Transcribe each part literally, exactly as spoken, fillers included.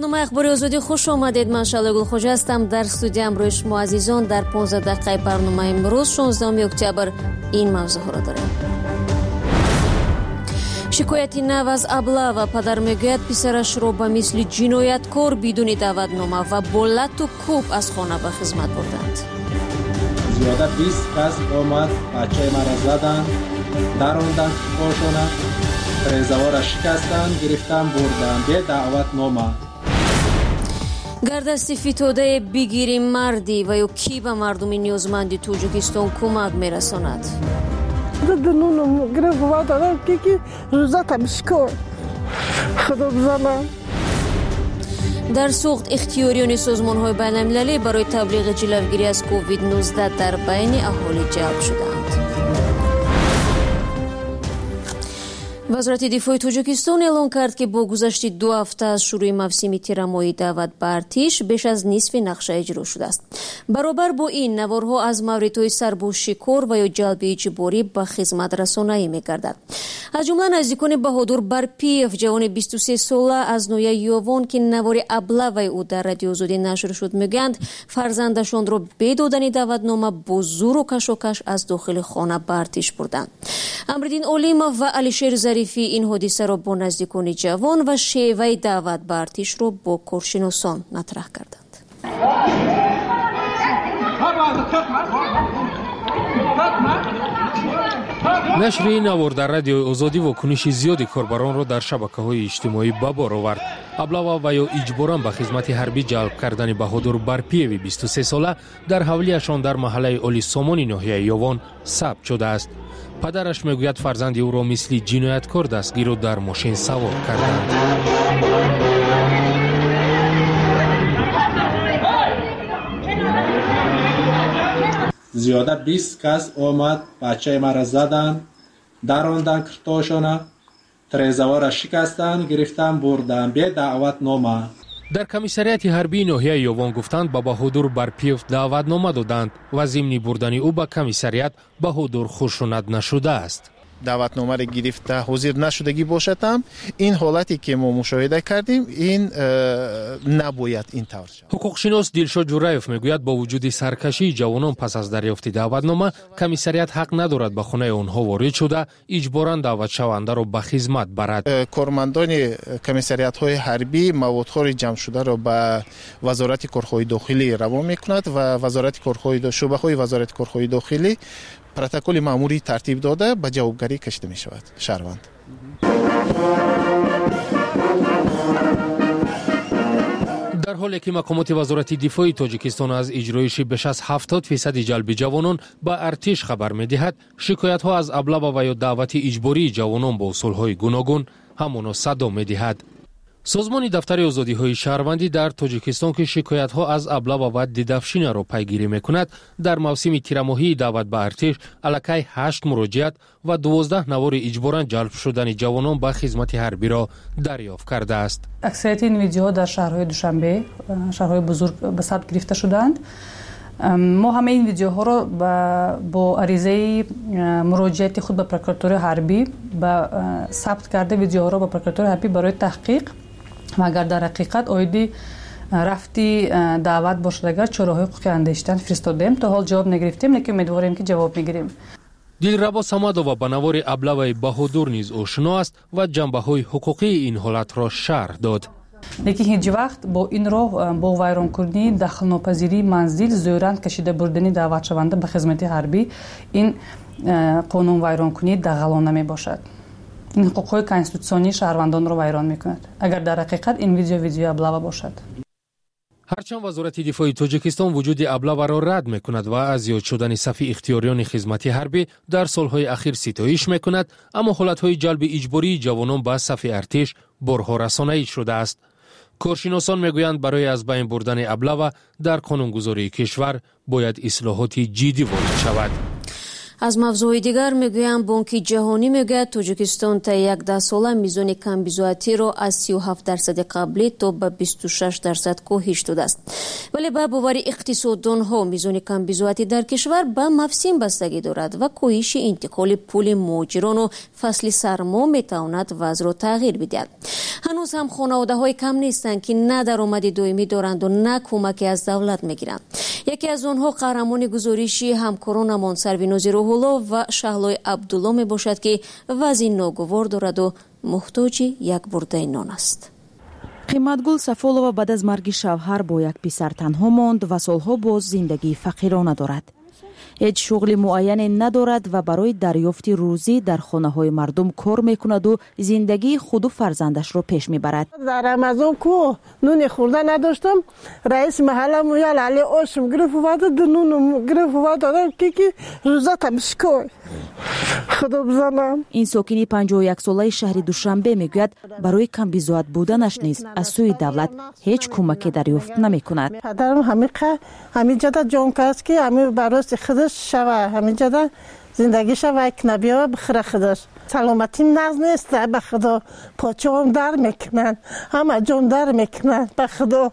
برنامه اخبار آزادی خوش آمدید. من شعله گلخوجه هستم. در استودیو امروز شما عزیزان در پانزده دقیقه برنامه امروز شانزدهم اکتبر این موضوع را داریم. شکایتی نو از ابله و پدر میگوید پسرش را به مثل جنایتکار بدون دعوتنامه و با لط و کوب از خانه به خدمت بردند. زیاده بیست کس آمد بچه مرا زدند، دراندند پاشانه، ریزوار شکستند، گرفتند بردند به دعوتنامه. گردستی فتاده بگیریم مردی و یا کی به مردم نیازمندی تاجیکستان کمک میرساند. دنونم گرفت و دادم که که روزتم شکر خدا بزنم. در سوخت اختیاریان سازمان‌های بین‌المللی برای تبلیغ جلوگیری از کووید نوزده در بین اهالی جلب شدند. وزارت دفاع تاجیکستان اعلام کرد که با گذشت دو هفته از شروع موسم تیرمایی دعوت به ارتش بیش از نصف نقشه اجرا شده است. برابر با این نوارها از موردهای سرب شکار و یا جلب اجباری به خدمت رسانایی می‌گردد. از جمله نزدیکان بهادر برپیف جوان بیست و سه ساله از نوع یوان که نوار ابله و او در رادیو آزادی نشر شد میگویند فرزندشان را به دادن دعوتنامه با زور و کشاکش از داخل خانه به ارتش بردند. امرالدین علیمه و علیشیر ظریفی این حادثه را با نزدیکان جوان و شیوه دعوت به ارتش را با کارشناسان مطرح کردند. نشر این نوار در رادیو آزادی واکنش زیادی کاربران را در شبکه‌های اجتماعی به بار آورد. ابله و یا اجباراً به خدمت حربی جلب کردن بهادر برپیوی بیست و سه ساله در حوالیشان در محله آلی سامانی ناحیه یوان ثبت شده است. پدرش میگوید فرزند او را مثل جنایتکار دستگیر و در ماشین سوار کردند. زیاده بیست کس آمد بچه مرا زدند، دراندند کرتاشانه، تریزوار شکستند، گرفتند بردند به دعوتنامه. در کمیسریات حربی ناحیه یوان گفتند با بهادر برپیف دعوتنامه دادند و ضمن بردن او به کمیسریات بهادر خشونت نشده است. دعوتنامه را گرفته حاضر نشدگی باشد هم این حالتی که ما مشاهده کردیم این نباید این طور شود. حقوقشناس دلشاد جورایف میگوید با وجود سرکشی جوانان پس از دریافت دعوتنامه کمیسریات حق ندارد به خانه آنها وارد شده اجباراً دعوت شونده را به خدمت برد. کارمندان کمیسریات های حربی موادهای جمع شده را به وزارت کارهای داخلی روان میکند و وزارت کارهای شعبه های وزارت کارهای داخلی پروتکل مأموری ترتیب داده به جوابگری کشیده می شود شهروند. در حالی که مقامات وزارت دفاع تاجیکستان از اجرایش بیش از هفتاد فیصد جلب جوانان به ارتش خبر می دهد، شکایت ها از ابله و یا دعوت اجباری جوانان با اصول های گوناگون همانا صدا می دهد. سازمان دفتر آزادی های شهروندی در تاجیکستان که شکایت ها از ابله و دیدافشین را پیگیری میکند در موسم تیرماهی دعوت به ارتش الکی هشت مراجعت و دوازده نوار اجباراً جلب شدن جوانان به خدمت حربی را دریافت کرده است. اکثریت این ویدیوها در شهرهای دوشنبه، شهرهای بزرگ به ثبت گرفته شدند. ما همه این ویدیوها را با عریضه مراجعت خود به پروکراتور حربی با ثبت کرده ویدیوها را با پروکراتور حربی برای تحقیق و اگر در حقیقت آیدی رفتی دعوت باشد اگر چراهای حقوقی اندیشتن فرستادیم تا حال جواب نگرفتیم لیکن امیدواریم که جواب میگیریم. دلربا سمدووا به نوار ابله و بهادر نیز آشنا است و جنبه های حقوقی این حالت را شرح داد. لیکن هیچ وقت با این راه با ویران کردنی دخل ناپذیری منزل زورند کشیده بردنی دعوت شونده به خدمت حربی این قانون ویران کنی دغلانه می باشد. این حقوقهای کانستیتوسیونی شهروندان را ویران میکند اگر در حقیقت این ویدیو ویدیو ابله باشد. هرچند وزارت دفاع تاجیکستان وجود ابله را رد میکند و از زیاد شدن صف اختیاریان خدمت حربی در سالهای اخیر ستایش میکند، اما حالتهای جلب اجباری جوانان به صف ارتش برها رسانه‌ای شده است. کارشناسان میگویند برای از بین بردن ابله در قانونگذاری کشور باید اصلاحات جدی وارد شود. از موضوع دیگر میگویم بانک جهانی میگوید تاجیکستان تا یک ده ساله میزان کمبیزواتی را از سی و هفت درصد قبلی تا به بیست و شش درصد کاهش داده است. ولی به باور اقتصاددان ها میزان کمبیزواتی در کشور به موسم بستگی دارد و کاهش انتقال پول مهاجران و فصل سرما میتواند وضع را تغییر بدهد. هنوز هم خانواده های کم نیستند که نه درآمد دائمی دارند و نه کمکی از دولت میگیرند. یکی از آنها قهرمان گزارشی همکارانمان سرویناز روح‌الله و شهلای عبدالله می باشد که وضع ناگوار دارد و محتاج یک برده نان است. قیمتگل صفولова بعد از مرگ شوهر با یک پسر تنها ماند و سالها باز زندگی فقیرانه دارد. هیچ شغل معین ندارد و برای دریافت روزی در خانه های مردم کار میکند و زندگی خود و فرزندش رو پیش میبرد. در رمضان کو نون خورده نداشتم، رئیس محله مویل علی آشم گرفت و بعد نون گرفت و بعد که که روزا تمشکای خدا بزنم. این ساکنی پنجاه و یک ساله شهر دوشنبه میگوید برای کمبیزوات بودنش نیز از سوی دولت هیچ کمکی دریافت نمیکند. پدرم همین همین جدا جان کاست که همین برای خودش شوه، همین جدا زندگی شوه که نبیه بخره خودش. سلامتی ناز نیست به خدا، پاچه هم در میکنن، همه جان در میکنن به خدا.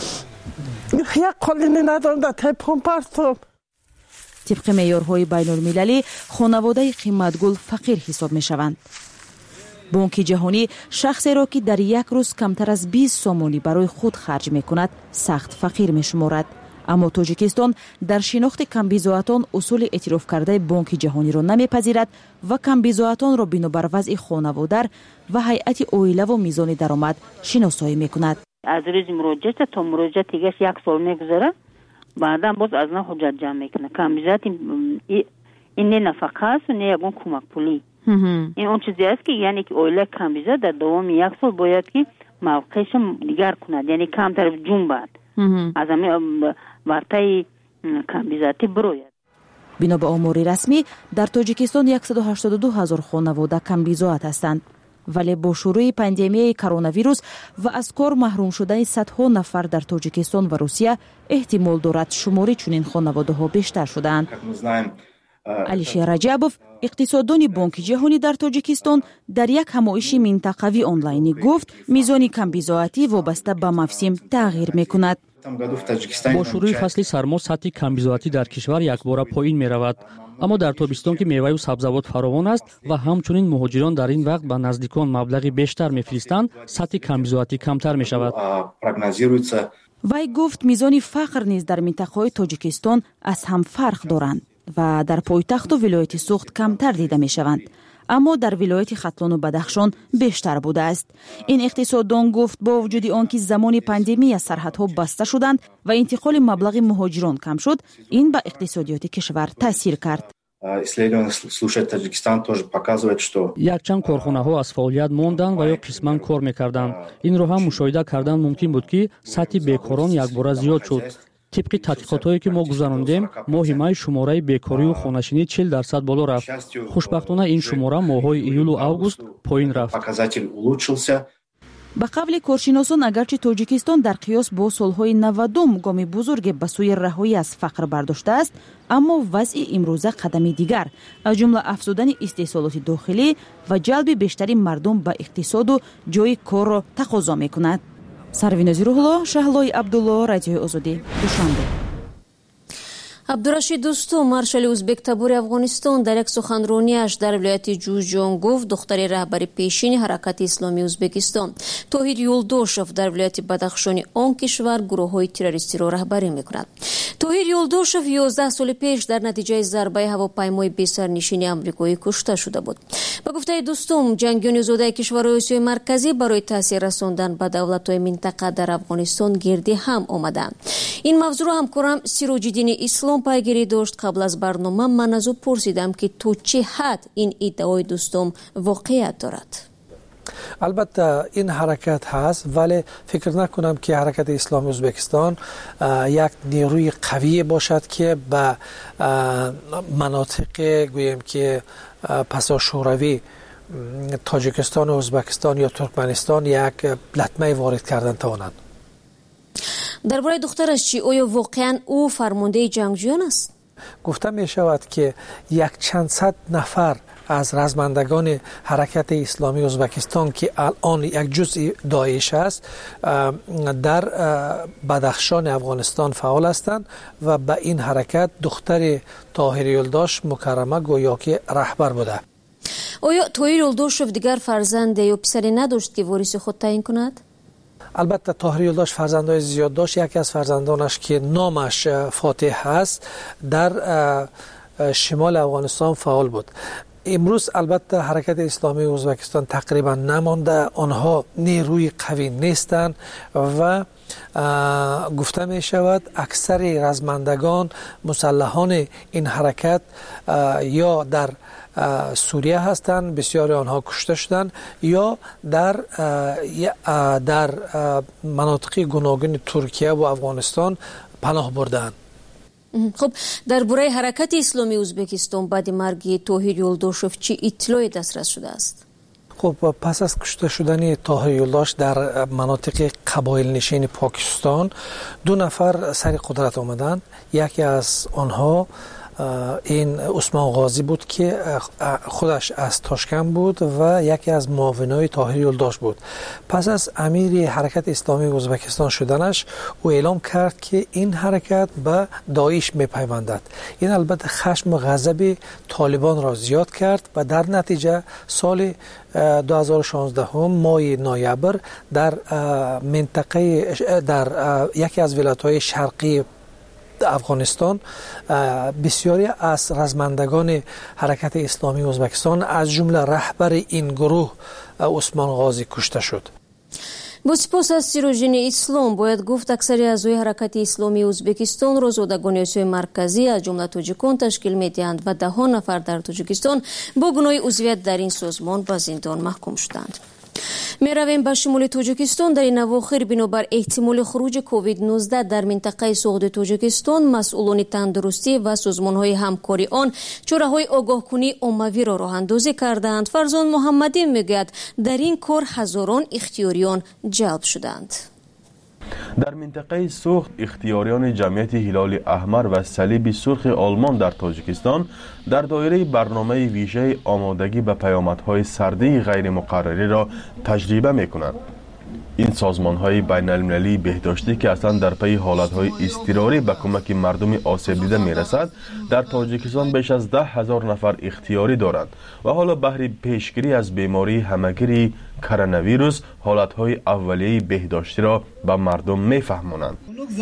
یک قلینی ندارم در تیپون پرتم. طبق معیارهای بین المللی خانواده قیمتگل فقیر حساب می شوند. بانک جهانی شخصی را که در یک روز کمتر از بیست سومانی برای خود خرج می کند سخت فقیر می شمارد. اما تاجیکستان در شناخت کمبیزواتان اصول اعتراف کرده بانک جهانی را نمیپذیرد و کمبیزواتان را بنابر وضع خانواده و هیئت عائله و میزان درآمد شناسایی می کند. از روز مراجعه تا مراجعه دیگه یک سال میگذره، بعدا باز از نه حجت جمع میکنه. کمبیزوات این نه نفقه است و نه یگان کمک پولی. این اون چیزی است که یعنی که عائله کمبیزوات در دوام یک سال باید که موقعش دیگر کند، یعنی کم طرف جون بعد از همه ورطه کمبیزواتی بروید. بنا به آمار رسمی در تاجیکستان صد و هشتاد و دو هزار خانواده کمبیزوات هستند، ولی با شروع پاندمی کرونا ویروس و از کار محروم شدن صدها نفر در تاجیکستان و روسیه احتمال دارد شماری چنین خانواده ها بیشتر شدند. علیشیر رجبوف اقتصاددان بانک جهانی در تاجیکستان در یک همایش منطقوی آنلاینی گفت میزان کمبیزواتی وابسته به موسم تغییر میکند. با شروع فصل سرما سطح کمبیزواتی در کشور یک بار پایین می رود، اما در تابستان که میوه و سبزیجات فراوان است و همچنین مهاجران در این وقت به نزدیکان مبلغی بیشتر میفرستند، سطح کمبیزواتی کمتر می شود. وی گفت میزان فقر نیز در منطقه تاجیکستان از هم فرق دارند و در پایتخت و ولایت سوخت کمتر دیده می شوند، اما در ولایت ختلان و بدخشان بیشتر بوده است. این اقتصاددان گفت با وجود آنکه زمان پاندمی سرحدها بسته شدند و انتقال مبلغ مهاجران کم شد، این به اقتصادیات کشور تاثیر کرد. یک چند کارخانه ها از فعالیت ماندند و یا قسماً کار میکردند. این رو هم مشاهده کردن ممکن بود که سطح بیکاران یک بار زیاد شد. طبق تحقیقاتی که ما گذراندیم، ماهی شماره بیکاری و خانه‌نشینی چهل درصد بالا رفت. خوشبختانه این شماره ماه‌های ایول و آگوست پایین رفت. به قول کارشناسان اگرچه تاجیکستان در قیاس با سالهای نودم گام بزرگ به سوی رهایی از فقر برداشته است، اما وضع امروزه قدمی دیگر از جمله افزودن استحصالات داخلی و جلب بیشتری مردم به اقتصاد و جای کار را تقاضا می‌کند. سرویناز روح‌الله، شهلای عبدالله، رادیوی آزادی، دوشنبه. عبدالرشید دوستم، مارشال ازبک تبور افغانستان در یک سخنرانی‌اش در ولایت جوزجان گفت دختر رهبر پیشین حرکت اسلامی ازبکستان توحید یولداشوف در ولایت بدخشان آن کشور گروه‌های تروریستی را رهبری می‌کند. توحید یولداشوف یازده سال پیش در نتیجه ضربه هواپیمای بی سرنشین آمریکایی کشته شده بود. به گفته دوستم، جنگیان زاده کشورهای آسیای مرکزی برای تاثیر رساندن به دولت‌های منطقه در افغانستان گردی هم آمدند. این موضوع را همکارم سیراج‌الدین اسلام پیگیری داشت. قبل از برنامه من از او پرسیدم که تو چه حد این ادعای دوستم واقعیت دارد. البته این حرکت هست، ولی فکر نکنم که حرکت اسلامی ازبکستان یک نیروی قوی باشد که به مناطق گویم که پسا شوروی تاجیکستان و ازبکستان یا ترکمنستان یک لطمه وارد کردن تواند. درباره دخترش چی؟ آیا واقعا او فرمانده جنگجویان است؟ گفته می شود که یک چند صد نفر از رزمندگان حرکت اسلامی ازبکستان که الان یک جزء داعش است در بدخشان افغانستان فعال هستند و به این حرکت دختر طاهر یلداش مکرمه گویا که رهبر بوده. آیا طاهر یلداشов دیگر فرزند یا پسری نداشت که وارث خود تعیین کند؟ البته طاهر یلداش فرزندای زیاد داشت. یکی از فرزندانش که نامش فاتح است در شمال افغانستان فعال بود. امروز البته حرکت اسلامی ازبکستان تقریبا نمانده، آنها نیروی قوی نیستند و گفته می شود اکثر رزمندگان مسلحان این حرکت یا در سوریه هستند، بسیاری آنها کشته شدند یا در در مناطق گوناگون ترکیه و افغانستان پناه بردند. خب درباره حرکت اسلامی ازبکستان بعد مرگ طاهر یلداشov چه اطلاعی دسترس شده است؟ خب پس از کشته شدن طاهر یلداش در مناطق قبایل نشین پاکستان دو نفر سر قدرت آمدند. یکی از آنها این عثمان غازی بود که خودش از تاشکند بود و یکی از معاونای طاهر یلداش بود. پس از امیر حرکت اسلامی ازبکستان شدنش او اعلام کرد که این حرکت به داعش میپیوندد. این البته خشم و غضب طالبان را زیاد کرد و در نتیجه سال دو هزار و شانزده ماه نوامبر در منطقه در یکی از ولایت‌های شرقی افغانستان بسیاری از رزمندگان حرکت اسلامی ازبکستان از جمله رهبر این گروه عثمان غازی کشته شد. با سپاس از سیروژین اسلام باید گفت اکثر اعضای حرکت اسلامی ازبکستان را زادگان آسیای مرکزی از جمله تاجیکان تشکیل می‌دهند و ده ها نفر در تاجیکستان با گناه عضویت در این سازمان به زندان محکوم شدند. میرویم به شمال تاجیکستان. در این اواخر بنابر احتمال خروج کووید نوزده در منطقه سوغد تاجیکستان مسئولان تندرستی و سازمان‌های همکاری آن چاره‌های آگاهکنی عمومی را راه اندازی کردند. فرزان محمدی میگوید در این کار هزاران اختیاریان جلب شدند. در منطقه سوخت اختیاریان جمعیت هلال احمر و صلیب سرخ آلمان در تاجیکستان در دایره برنامه ویژه آمادگی به پیامدهای سردی غیر مقرری را تجربه می کنند. این سازمان‌های بین‌المللی بهداشتی که اصلا در پی حالت‌های اضطراری به کمک مردم آسیب دیده می‌رسد در تاجیکستان بیش از ده هزار نفر اختیاری دارند و حالا بهر پیشگیری از بیماری همگیری کرونا ویروس حالت‌های اولیه بهداشتی را به مردم می‌فهمانند.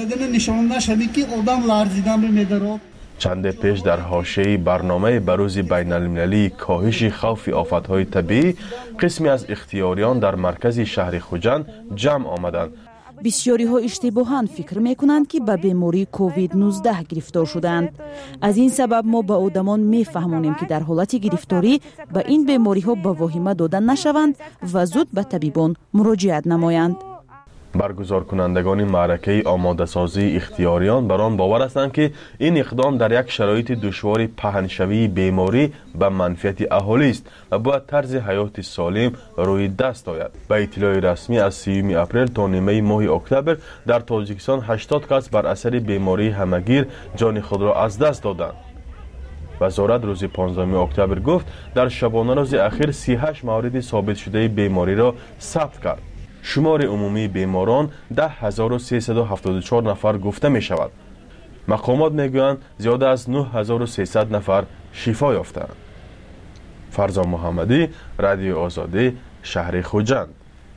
چند پیش در حاشیه برنامه بروز بین‌المللی کاهش خوف آفت‌های طبیعی قسمی از اختیاریان در مرکز شهر خوجند جمع آمدند. بسیاری ها اشتباهاً فکر می کنند که به بیماری کووید نوزده گرفتار شدند. از این سبب ما به آدمان می فهمانیم که در حالت گرفتاری به این بیماری ها به واهمه داده نشوند و زود به طبیبان مراجعت نمایند. برگزار کنندگان معرکه آماده سازی اختیاریان بر آن باور هستند که این اقدام در یک شرایط دشوار پهنشوی بیماری به منفعت اهالی است و باید طرز حیات سالم روی دست آید. به اطلاع رسمی از سیوم اپریل تا نیمه ماه اکتبر در تاجیکستان هشتاد کس بر اثر بیماری همگیر جان خود را از دست دادند. وزارت روز پانزدهم اکتبر گفت در شبانه روز اخیر سی و هشت مورد ثابت شده بیماری را ثبت کرد. شمار عمومی بیماران ده هزار و سیصد و هفتاد و چهار نفر گفته می شود. مقامات می گویند زیاده از نه هزار و سیصد نفر شفا یافتند. فرزان محمدی، رادیو آزادی، شهر خوجند.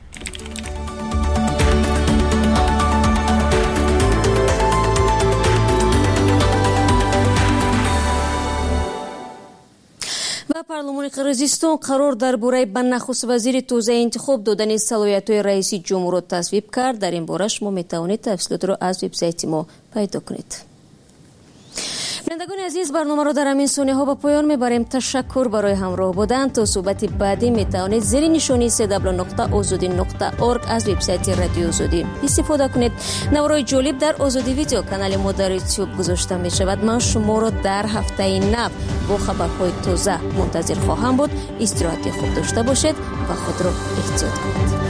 پارلمانی قرقیزستان قرار درباره به نخست وزیر تازه انتخاب دادن صلاحیت‌های رئیس جمهور تصویب کرد. در این باره شما میتوانید تفصیلات را از وبسایت ما پیدا کنید. بینندگان عزیز، برنامه را در همین ثانیه ها به پایان میبریم. تشکر برای همراه بودن. تا صحبت بعدی میتوانید زیر نشانی سه دبلیو نقطه آزادی نقطه اورگ از وبسایت رادیو آزادی استفاده کنید. نوارای جالب در آزادی ویدیو کانال ما در یوتیوب گذاشته می شود. من شما را در هفته نو با خبرهای تازه منتظر خواهم بود. استراحت خوب داشته باشید و خود را احتیاط کنید.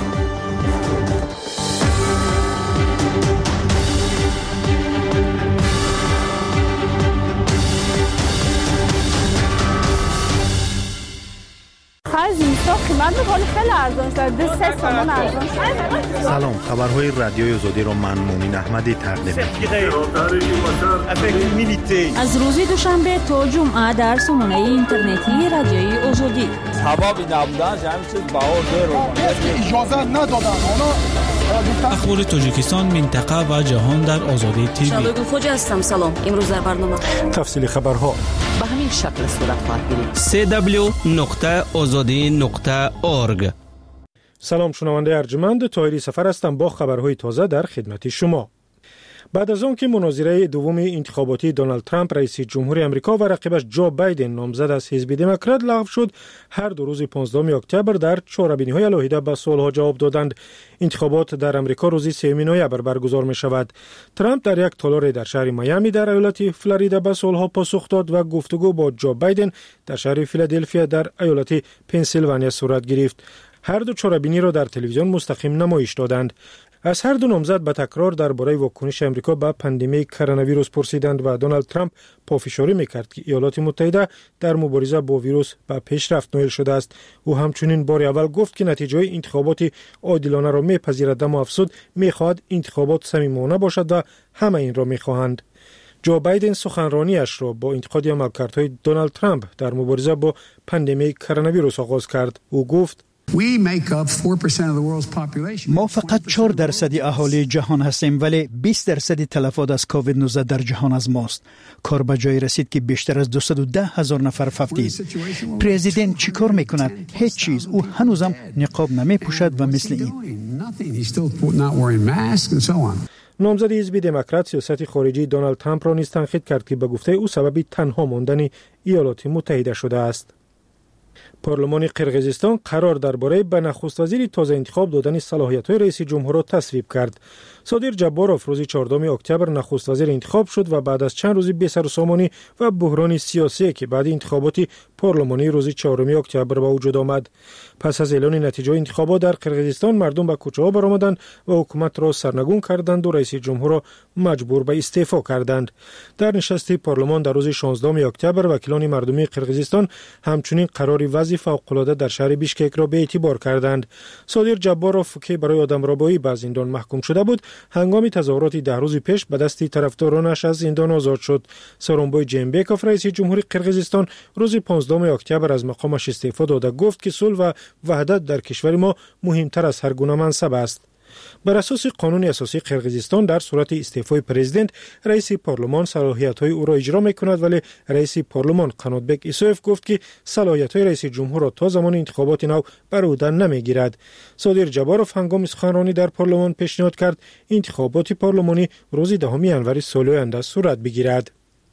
تو قیمت ولی خیلی ارزان شده سه تومن ارزان شده. سلام، خبرهای رادیوی آزادی رو من مومین احمدی تقدیم می‌کنم. از روز دوشنبه تا جمعه در سامانه اینترنتی رادیوی آزادی. هوا نبودن همین چیز بهار رو اجازه ندادن. اخبار تاجیکستان، منطقه و جهان در آزادی تیوی. شادو خوجا هستم. سلام. امروز در برنامه تفصیل خبرها به همین شکل صورت خواهد گرفت. سه دبلیو نقطه آزادی نقطه اورگ. سلام شنونده ارجمند، طاهری سفر هستم با خبرهای تازه در خدمت شما. بعد از آنکه مناظره دوم انتخاباتی دونالد ترامپ رئیس جمهوری آمریکا و رقیبش جو بایدن نامزد از حزب دموکرات لغو شد، هر دو روز پانزدهم اکتبر در چهاربینی‌های علیحده به سوال‌ها جواب دادند. انتخابات در آمریکا روز سوم نوامبر برگزار می‌شود. ترامپ در یک تالار در شهر میامی در ایالت فلوریدا به سوال‌ها پاسخ داد و گفتگو با جو بایدن در شهر فیلادلفیا در ایالت پنسیلوانیا صورت گرفت. هر دو چهاربینی را در تلویزیون مستقیم نمایش دادند. از هر دو نامزد به تکرار درباره واکنش آمریکا به پاندمی کرونا ویروس پرسیدند و دونالد ترامپ پافشاری میکرد که ایالات متحده در مبارزه با ویروس به پیشرفت نائل شده است. او همچنین بار اول گفت که نتیجه انتخابات عادلانه را میپذیرد، اما افزود میخواهد انتخابات صمیمانه باشد و همه این را میخواهند. جو بایدن سخنرانیش را با انتقاد عملکردهای دونالد ترامپ در مبارزه با پاندمی کرونا ویروس آغاز کرد. او گفت: ما فقط چهار درصد اهالی جهان هستیم، ولی بیست درصد تلفات از کووید نوزده در جهان از ماست. کار به جای رسید که بیشتر از دویست و ده هزار نفر ففتید. پرزیدنت چی کار میکند؟ هیچ چیز. او هنوزم نقاب نمی پوشد و مثل این. نامزد حزب دموکرات سیاست خارجی دونالد ترامپ را نیز تنقید کرد که به گفته او سبب تنها ماندن ایالات متحده شده است. پارلمان قرقیزستان قرار درباره به نخست وزیر تازه انتخاب دادن صلاحیت‌های رئیس جمهور را تصویب کرد. صادر جباروف روز چهاردهم اکتبر نخست وزیر انتخاب شد و بعد از چند روز بی سر و سامانی و بحران سیاسی که بعد انتخابات پارلمانی روز چهارم اکتبر به وجود آمد. پس از اعلان نتیجه انتخابات در قرقیزستان مردم به کوچه‌ها برآمدند و حکومت را سرنگون کردند و رئیس جمهور را مجبور به استعفا کردند. در نشست پارلمان در روز شانزدهم اکتبر وکیلان مردمی قرقیزستان همچنین قرار وضع فوق‌العاده در شهر بیشکک را به اعتبار کردند. صادر جباروف که برای آدمربایی به زندان محکوم شده بود، هنگام تظاهرات ده روز پیش به دست طرفدارانش از زندان آزاد شد. سورونبای جنبکوف رئیس جمهوری قرقیزستان روز پانزدهم اکتبر از مقامش استعفا داد و گفت که صلح و وحدت در کشور ما مهمتر از هر گونه منصب است. بر اساس قانون اساسی قرقیزستان در صورت استعفای پرزیدنت رئیس پارلمان صلاحیت‌های او را اجرا می‌کند، ولی رئیس پارلمان قناتبک ایسوف گفت که صلاحیت‌های رئیس جمهور را تا زمان انتخابات نو بر عهده نمی‌گیرد. صادر جباروف هنگام سخنرانی در پارلمان پیشنهاد کرد انتخابات پارلمانی روز دهم ژانویه سال آینده صورت بگیرد.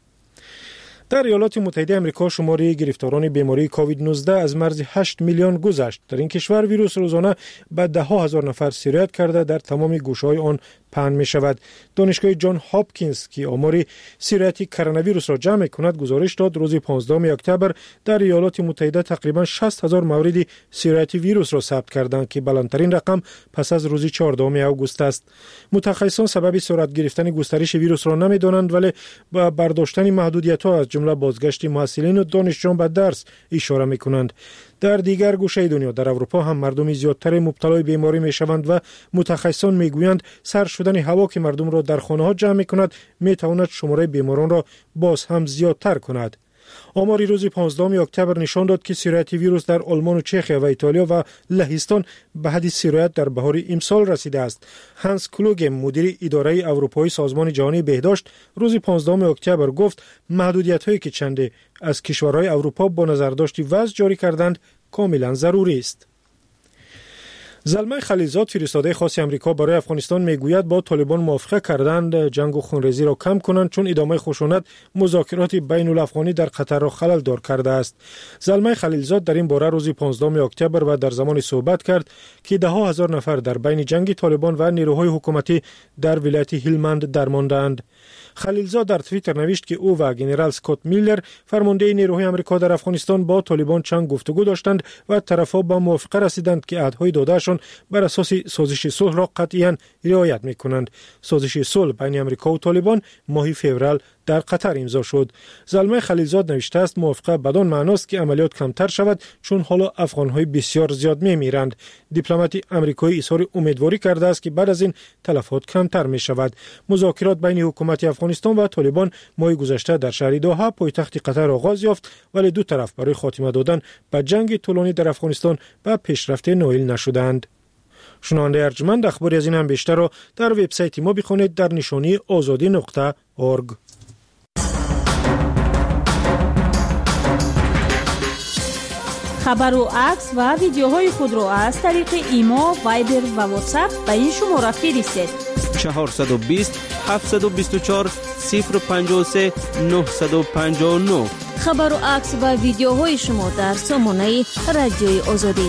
در ایالات متحده آمریکا شماره گرفتاران بیماری کووید نوزده از مرز هشت میلیون گذشت. در این کشور ویروس روزانه به ده ها هزار نفر سیرایت کرده در تمام گوشه‌های آن پهن می شود. دانشگاه جان هاپکینز که آمار سیرایت کرونا ویروس را جمع کند گزارش داد روز پانزدهم اکتبر در ایالات متحده تقریبا شصت هزار مورد سیرایت ویروس را ثبت کردند که بلندترین رقم پس از روز چهاردهم آگوست است. متخصصان سبب سرعت گرفتن گسترش ویروس را نمی‌دانند، ولی با برداشتن محدودیت‌ها از جمله بازگشت محصلین و دانشجویان به درس اشاره می‌کنند. در دیگر گوشه دنیا در اروپا هم مردم زیادتر مبتلا بیماری میشوند و متخصصان میگویند سر شدن هوا که مردم را در خانه‌ها جمع می‌کند میتواند شماره بیماران را باز هم زیادتر کند. آماری روز پانزدهم اکتبر نشان داد که سرایت ویروس در آلمان و چخیا و ایتالیا و لهستان به حد سرایت در بهار امسال رسیده است. هانس کلوگ مدیر اداره اروپایی سازمان جهانی بهداشت روز پانزدهم اکتبر گفت محدودیت‌هایی که چند از کشورهای اروپا با نظرداشت وضع جاری کردند کاملا ضروری است. زلمه خلیلزاد فرستاده خاص امریکا برای افغانستان میگوید با طالبان موافقه کردند جنگ و خونریزی را کم کنند، چون ادامه خشونت مذاکرات بین الافغانی در قطر را خلل دار کرده است. زلمه خلیلزاد در این باره روز پانزدهم اکتبر و در زمان صحبت کرد که ده ها هزار نفر در بین جنگ طالبان و نیروهای حکومتی در ولایت هیلمند درماندند. خلیلزاد در توییتر نوشت که او و ژنرال اسکات میلر فرمانده نیروهای آمریکا در افغانستان با طالبان چند گفتگو داشتند و طرفها به موافقه رسیدند که عهدهای دادهشان بر اساس سازش صلح را قطعاً رعایت می‌کنند. سازش صلح بین آمریکا و طالبان ماه فوریه در قطر امضا شد. زلمه خلیلزاد نوشته است موافقه بدان معناست که عملیات کمتر شود چون حالا افغان‌های بسیار زیاد می‌میرند. دیپلمات آمریکایی اظهار امیدواری کرده است که بعد از این تلفات کمتر می‌شود. مذاکرات بین حکومت افغانستان و طالبان ماه گذشته در شهر دوحه پایتخت قطر آغاز یافت، ولی دو طرف برای خاتمه دادن به جنگ طولانی در افغانستان به پیشرفت نائل نشدند. شنونده ارجمند اخباری از این هم بیشتر را در وبسایت ما بخوانید در نشانی آزادی نقطه اورگ. خبر و عکس و ویدیوهای خود را از طریق ایما، وایبر و واتساپ به این شماره فرستید: چهارصد و بیست هفتصد و بیست و چهار صفر پنجاه و سه نهصد و پنجاه و نه. خبر و عکس و ویدیوهای شما در سامانه رادیوی آزادی.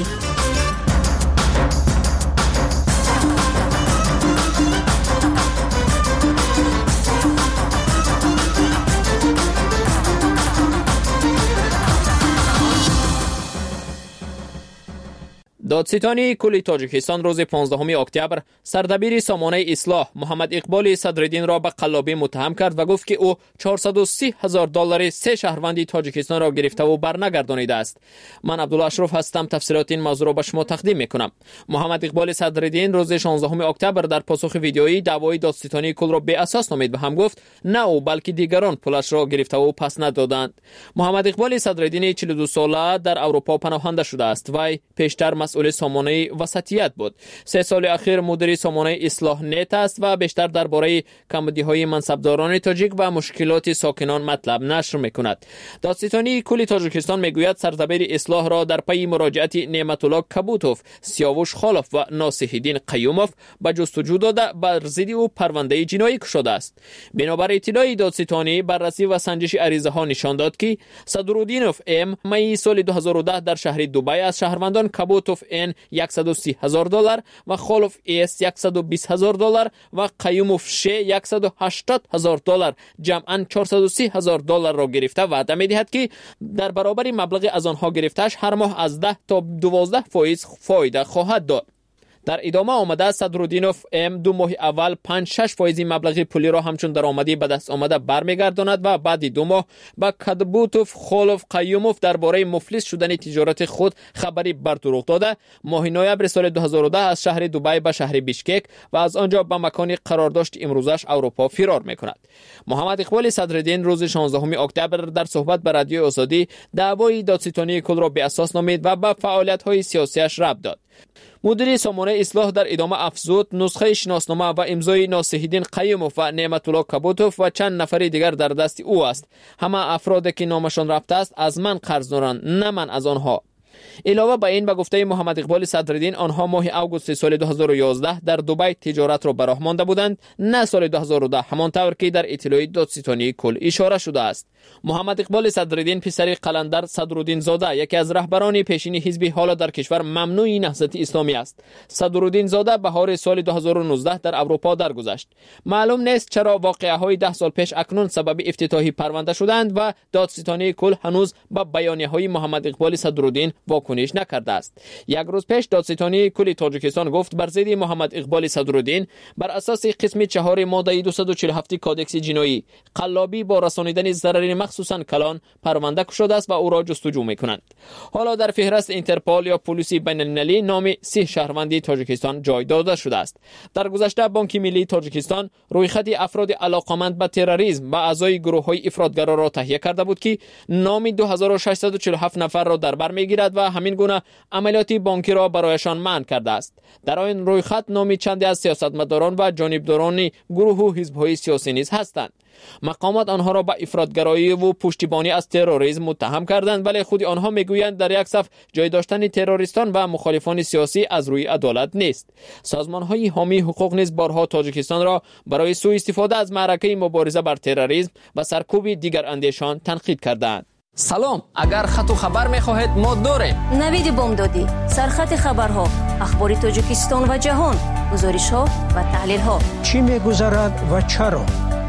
دادستانی کل تاجیکستان روز پانزدهم اکتبر سردبیر سامانه اصلاح محمد اقبال صدرالدین را به قلابی متهم کرد و گفت که او چهارصد و سی هزار دلار سه شهروندی تاجیکستان را گرفته و برنگردانیده است. من عبدالله اشرف هستم. تفصیلات این موضوع را به شما تقدیم میکنم. محمد اقبال صدرالدین روز شانزدهم اکتبر در پاسخ ویدیویی دعوای دادستانی کل را به اساس نامید و هم گفت نه او بلکه دیگران پولش را گرفته و پس ندادند. محمد اقبال صدرالدین چهل و دو ساله در اروپا پناهنده شده است. وی پیشتر مسئول سامانه وسطیت بود. سه سال اخیر مدیر سامانه اصلاح نت است و بیشتر درباره کمبودی‌های منصبداران تاجیک و مشکلات ساکنان مطلب نشر می‌کند. دادستانی کل تاجیکستان میگوید سردبیر اصلاح را در پی مراجعت نعمت الله کبوتوف، سیاوش خالف و ناصح‌الدین قیوموف به جستجو داده بر ضد او پرونده جنایی گشوده است. بنابر اطلاع دادستانی بررسی و سنجش عریضه ها نشان داد که صدرالدینوف ام می سال دو هزار و ده در شهر دبی از شهروندان کبوتوف ان صد و سی هزار دلار و خالف اس صد و بیست هزار دلار و قیوموف ش صد و هشتاد هزار دلار جمعاً چهارصد و سی هزار دلار را گرفته وعده می‌دهد که در برابر مبلغ از آنها گرفته‌اش هر ماه از ده تا دوازده فایز فایده خواهد داد. در ادامه آمده صدرالدینوف ام دو ماه اول پنج شش فایزی مبلغ پولی را همچون درآمدی به دست آمده برمیگرداند و بعد دو ماه با کبوتوف خالف قیوموف درباره مفلس شدن تجارت خود خبری بر دروغ داده ماه نوامبر سال دو هزار و ده از شهر دبی به شهر بیشکک و از آنجا به مکانی قرار داشت امروزش اروپا فرار میکند. محمد اقبال صدرالدین روز شانزدهم اکتبر در صحبت به رادیوی آزادی دعوای دادستانی کل را به اساس نامید و به فعالیت‌های سیاسیش ربط داد. مدیر سامانه اصلاح در ادامه افزود نسخه شناسنامه و امضای ناصح‌الدین قیوموف و نعمت الله کبوتوف و چند نفر دیگر در دست او است. همه افرادی که نامشان رفته است از من قرض دارند، نه من از آنها. علاوه بر این به گفته محمد اقبال صدرالدین آنها ماه آگوست سال دو هزار و یازده در دبی تجارت را به راه مانده بودند، نه سال دو هزار و ده همانطور که در اطلاع دادستانی کل اشاره شده است. محمد اقبال صدرالدین پسر قلندر صدرالدین زاده یکی از رهبران پیشین حزب حالا در کشور ممنوع نهضت اسلامی است. صدرالدین زاده بهار سال دو هزار و نوزده در اروپا درگذشت. معلوم نیست چرا واقعه‌های ده سال پیش اکنون سبب افتتاحی پرونده شدند و دادستانی کل هنوز با بیانیه‌های محمد اقبال صدرالدین واکنش نکرده است. یک روز پیش دادستانی کل تاجیکستان گفت بر ضد محمد اقبال صدرالدین بر اساس قسم چهار ماده دویست و چهل و هفت کادکس جنایی قلابی با رسانیدن ضرر مخصوصا کلان پرونده شده است و او را جستجو می‌کنند. حالا در فهرست اینترپول یا پلیس بین‌المللی نام سه شهروندی تاجیکستان جای داده شده است. در گذشته بانک ملی تاجیکستان رویخط افراد علاقمند به تروریسم و اعضای گروه‌های افراطگرا را تهیه کرده بود که نام دو هزار و ششصد و چهل و هفت نفر را در بر می‌گیرد و همین گونه عملیات بانکی را برایشان منع کرده است. در این رویخط نام چندی از سیاستمداران و جانبداران گروه و حزب‌های سیاسی نیز هستند. مقامات آنها را به افراطگرایی و پشتیبانی از تروریسم متهم کردند، ولی خود آنها میگویند در یک صف جای داشتن تروریستان و مخالفان سیاسی از روی عدالت نیست. سازمان‌های حامی حقوق نیز بارها تاجیکستان را برای سوء استفاده از معرکه مبارزه بر تروریسم و سرکوب دیگر اندیشان تنقید کردند. سلام، اگر خط و خبر می‌خواهید ما داریم. نوید بامدادی، سرخط خبرها، اخبار تاجیکستان و جهان، گزارش‌ها و تحلیل‌ها. چی می‌گذرد و چرا؟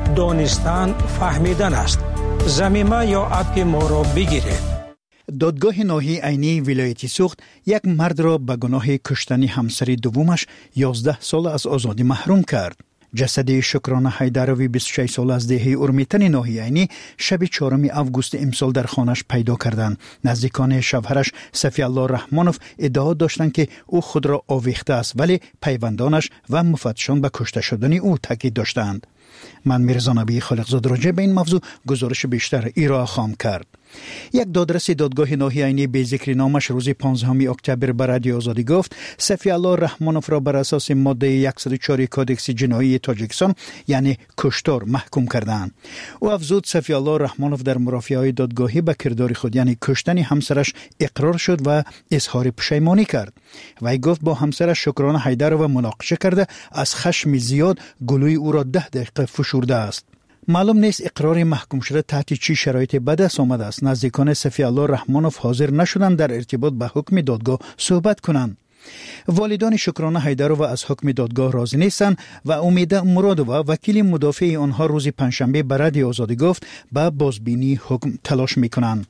دانستن فهمیدن است. ضمیمه یا اپ ما را بگیرید. دادگاه ناحیه عینی ولایت سوخت یک مرد را به گناه کشتن همسر دومش یازده سال از آزادی محروم کرد. جسد شکرانه حیدروی بیست و شش ساله از دهه ارمیتن ناحیه‌ای شب چهارم آگوست امسال در خانه‌اش پیدا کردند. نزدیکان شوهرش صفی الله رحمانوف ادعا داشتند که او خود را آویخته است، ولی پیوندانش و مفتشان به کشته شدن او تاکید داشتند. من میرزا نبی خالقزاد راجع به این موضوع گزارش بیشتر ارائه خواهم کرد. یک دادرس دادگاه ناحیه‌ای به ذکر نامش روز پانزدهم اکتبر به رادیو آزادی گفت صفی الله رحمانوف را بر اساس ماده صد و چهار کودکس جنایی تاجیکستان یعنی کشتار محکوم کردند. او افزود صفی الله رحمانوف در مرافعه‌های دادگاهی به کردار خود یعنی کشتن همسرش اقرار شد و اظهار پشیمانی کرد. وی گفت با همسرش شکرانه حیدرو مناقشه کرده از خشم زیاد گلوی او را ده دقیقه فشرده است. معلوم نیست اقرار محکوم شده تحت چی شرایطی به دست آمده است. نزدیکان صفی الله رحمانوف حاضر نشدند در ارتباط به حکم دادگاه صحبت کنند. والدان شکرانه حیدرو از حکم دادگاه راضی نیستند و امیده مرادووا وکیل مدافع آنها روز پنجشنبه به رادیو آزادی گفت به بازبینی حکم تلاش میکنند.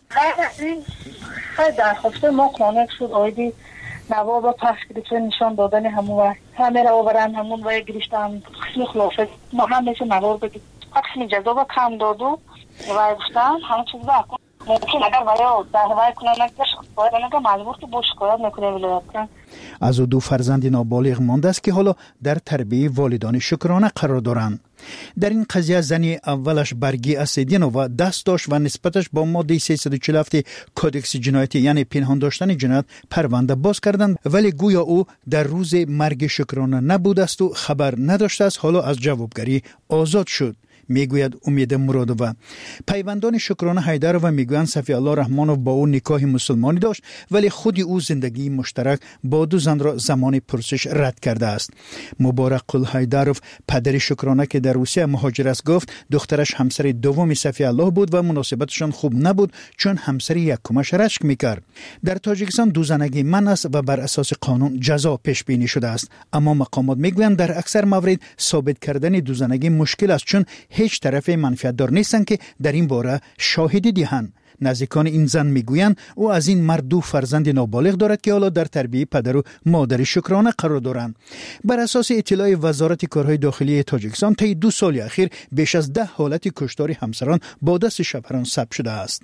درخواست ما قانع شد آیدی نواب پس گرفته نشان دادن همون و همه را آورن همون و گرفتن قسم خلافه ما هم میشه نواب بگید قسم جزا با کم دادو و گفتن همه چیز بکن ممکن اگر باید دعوای کنن نگذاشت باید نگه مجبور که با شکایت نکنه ولایت کن. از او دو فرزند نابالغ مانده است که حالا در تربیه والدان شکرانه قرار دارند. در این قضیه زن اولش برگی اسیدینو و دست داشت و نسبتش با ماده سیصد و چهل و هفت کودکس جنایتی یعنی پنهان داشتن جنایت پرونده باز کردند، ولی گویا او در روز مرگ شکرانه نبوده است و خبر نداشته است. حالا از جوابگری آزاد شد، میگوید امید مرادووا. پیوندان شکرانه حیدرو میگویند صفی الله رحمانوف با او نکاح مسلمانی داشت، ولی خود او زندگی مشترک با دو زن را زمان پرسش رد کرده است. مبارک قل حیدروف پدر شکرانه که در روسیه مهاجر است گفت دخترش همسر دوم صفی الله بود و مناسبتشان خوب نبود چون همسر یکمش رشک میکرد. در تاجیکستان دو زنگی منع است و بر اساس قانون جزا پیش بینی شده است، اما مقامات میگویند در اکثر موارد ثابت کردن دو زنگی مشکل است چون هیچ طرف منفعت دار نیستند که در این باره شاهدی دهند. نزدیکان این زن میگویند او از این مرد دو فرزند نابالغ دارد که حالا در تربیه پدر و مادر شکرانه قرار دارند. بر اساس اطلاع وزارت کارهای داخلی تاجیکستان طی دو سال اخیر بیش از ده حالت کشتار همسران با دست شوهران ثبت شده است.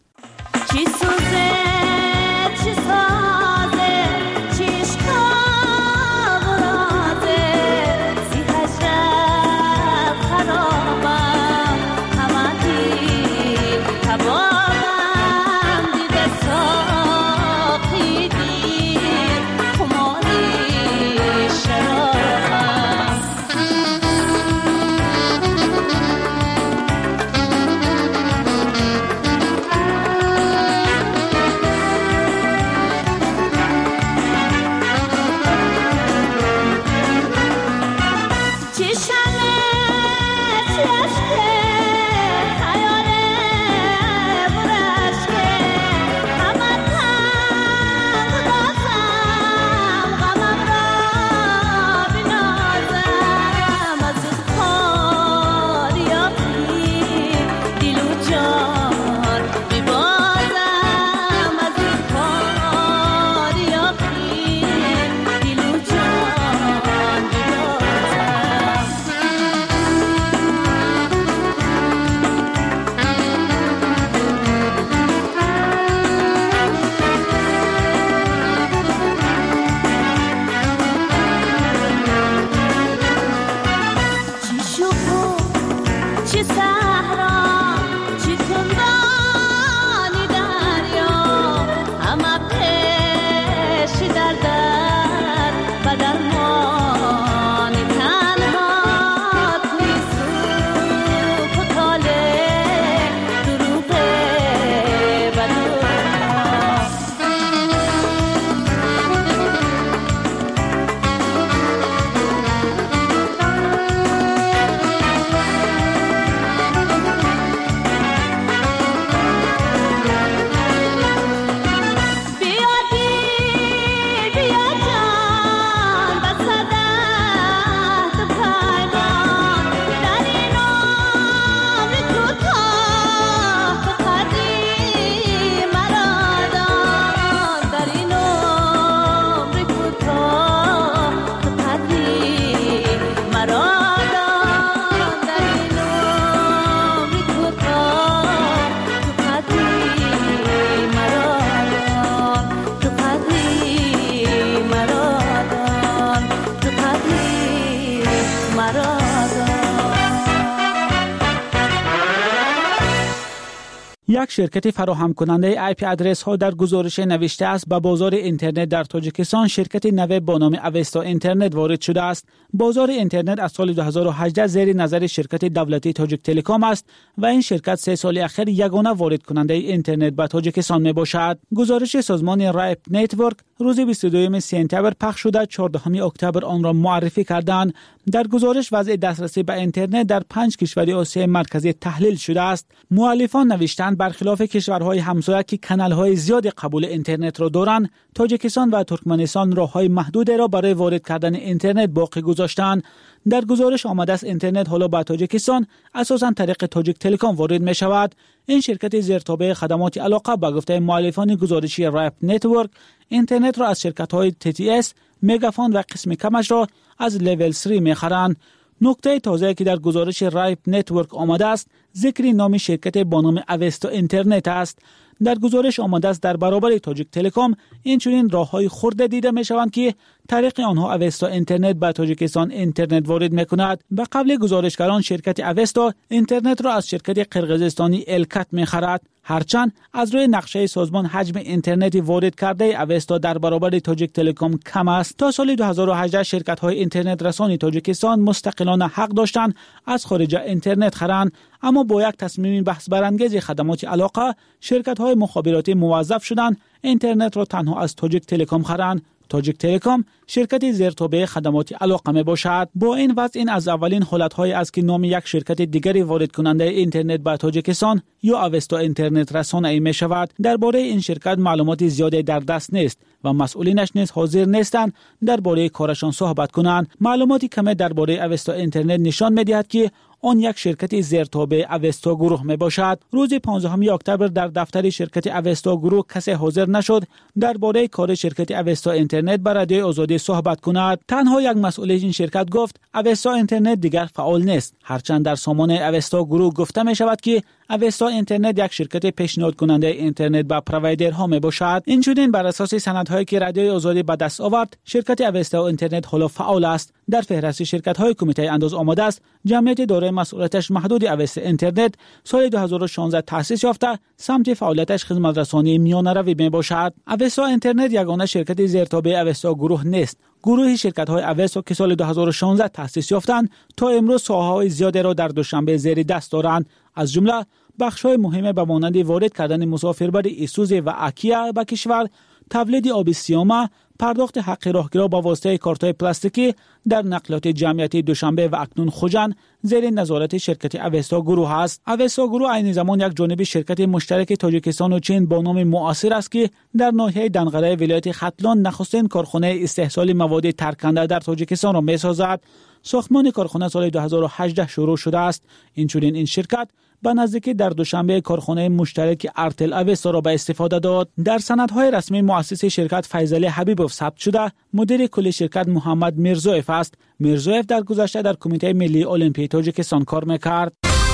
یک شرکت فراهم کننده آی پی ادرس ها در گزارش نوشته است به بازار اینترنت در تاجیکستان شرکت نو با نام اوستا اینترنت وارد شده است. بازار اینترنت از سال دو هزار و هجده زیر نظر شرکت دولتی تاجیک تلکام است و این شرکت سه سال اخیر یگانه وارد کننده اینترنت به تاجیکستان می باشد. گزارش سازمان رایپ نتورک روز بیست و دوم سپتامبر پخش شده چهاردهم اکتبر آن را معرفی کردند. در گزارش وضع دسترسی به اینترنت در پنج کشور آسیای مرکزی تحلیل شده است. مؤلفان نوشتند برخلاف کشورهای همسایه که کانال‌های زیاد قبول اینترنت را دارند، تاجیکستان و ترکمنستان راه‌های محدودی را برای وارد کردن اینترنت باقی گذاشتند. در گزارش آمده است اینترنت حالا به تاجیکستان اساساً طریق تاجیک تلکام وارد می شود. این شرکت زیرتابع خدمات علاقه به گفته مؤلفان گزارشی رایپ نتورک اینترنت را از شرکت‌های تی تی اس، مگافون و قسم کمش را از لول سه می‌خرند. نکته تازه‌ای که در گزارش رایپ نتورک آمده است ذکر نام شرکت با نام اوستا اینترنت است. در گزارش آمده است در برابر تاجیک تلکام این چنین راه‌های خرد دیده می‌شوند که طریق آنها اوستا اینترنت به تاجیکستان اینترنت وارد می‌کند. به قبل گزارشگران شرکت اوستا اینترنت را از شرکت قرقیزستانی الکت می‌خرد. هرچند از روی نقشه سازمان حجم اینترنتی وارد کرده اوستا در برابر تاجیک تلکام کم است. تا سال دو هزار و هجده شرکت‌های اینترنت رسانی تاجیکستان مستقلانه حق داشتند از خارج اینترنت خرند، اما با یک تصمیم بحث برانگیز خدمات علاقه شرکت‌های مخابراتی موظف شدند اینترنت را تنها از تاجیک تلکام خرند. تاجیک تلکام شرکت زیرتابع خدمات علاقه می باشد. با این وضع این از اولین حالت‌های است که نام یک شرکت دیگری وارد کننده اینترنت به تاجیکستان یا اوستا اینترنت رسانه می شود. درباره این شرکت معلومات زیادی در دست نیست و مسئولینش نیز حاضر نیستند درباره کارشان صحبت کنند. معلوماتی کمی درباره اوستا اینترنت نشان می‌دهد که آن یک شرکت زیرتابع اوستا گروه می باشد. روز پانزدهم اکتبر در دفتر شرکت اوستا گروه کسی حاضر نشد درباره کار شرکت اوستا اینترنت بر رادیوی آزادی صحبت کند. تنها یک مسئول این شرکت گفت اوستا اینترنت دیگر فعال نیست. هرچند در سامانه اوستا گروه گفته می شود که اوستا اینترنت یک شرکت پیشنهاد کننده اینترنت به پروایدرها می باشد. این چنین بر اساس سندهایی که رادیوی آزادی به دست آورد شرکت اوستا اینترنت حالا فعال است. در فهرست شرکت‌های کمیته انداز آمده است جمعیت دارای مسئولیتش محدود اوستا اینترنت سال دو هزار و شانزده تأسیس یافته سمت فعالیتش خدمت رسانی میانه‌روی می باشد. اوستا اینترنت یگانه شرکت زیرتابع اوستا گروه نیست. گروه شرکت‌های اوستا که سال دو هزار و شانزده تأسیس یافتند تا امروز ساحه‌های زیادی را در دوشنبه زیر دست دارند، از جمله بخش‌های مهم به مانند وارد کردن مسافربر ایسوزی و اکیا به کشور، تولید آب سیامه، پرداخت حق راهگیرا با واسطه کارت‌های پلاستیکی در نقلات جمعیتی دوشنبه و اکنون خوجند زیر نظارت شرکت اوستا گروه است. اوستا گروه عین زمان یک جانبی شرکت مشترک تاجیکستان و چین با نام معاصر است که در ناحیه دنقره ولایت ختلان نخستین کارخانه استحصال مواد ترکنده در تاجیکستان را می‌سازد. ساختمان کارخانه سال دو هزار و هجده شروع شده است. اینچنین این شرکت به نزدیکی در دوشنبه کارخانه مشترک ارتل اوستا را به استفاده داد. در سندهای رسمی مؤسس شرکت فیضعلی حبیبوف ثبت شده مدیر کل شرکت محمد میرزویف است. میرزویف در گذشته در کمیته ملی المپیک تاجیکستان کار میکرد.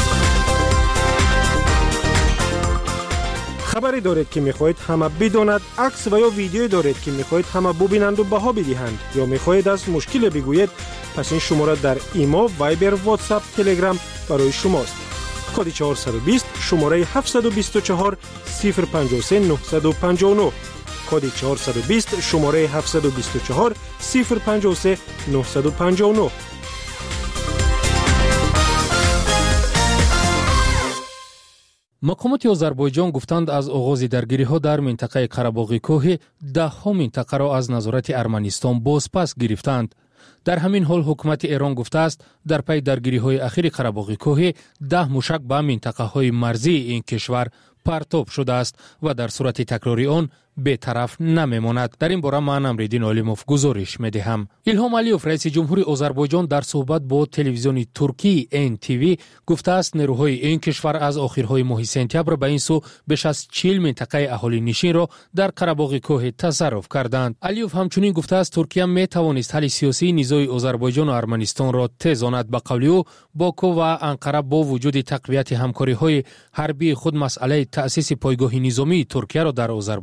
خبری دارید که میخواهید همه بداند، عکس و یا ویدیویی دارید که میخواهید همه ببینند و بها بدهند یا میخواهید از مشکل بگویید، پس این شماره در ایما، وایبر، واتساپ، تلگرام برای شماست. کد چهارصد و بیست شماره هفتصد و بیست و چهار صفر پنجاه و سه نهصد و پنجاه و نه. کد چهارصد و بیست شماره هفتصد و بیست و چهار صفر پنجاه و سه نهصد و پنجاه و نه. مقامات آذربایجان گفتند از آغاز درگیری‌ها در منطقه قره‌باغ کوه ده‌ها منطقه را از نظارت ارمنستان بازپس گرفتند. در همین حال حکومت ایران گفته است در پی درگیری‌های اخیر قره‌باغ کوه ده موشک به منطقه‌های مرزی این کشور پرتاب شده است و در صورت تکراری آن به طرف نمیماند. در این باره من امریدین علیموف گزارش میدهم. الهام علیوف رئیس جمهور آذربایجان در صحبت با تلویزیون ترکی این تی وی گفته است نیروهای این کشور از آخرهای ماه سپتامبر به این سو بیش از چهل منطقه اهالی نشین را در قره‌باغ کوه تصرف کردند. علیوف همچنین گفته است ترکیه می توانست حل سیاسی نزاع آذربایجان و ارمنستان را تیزاند. به قول او باکو و انقره با وجود تقویت همکاری‌های حربی خود مسئله تأسیس پایگاه نظامی ترکیه را در آذربایجان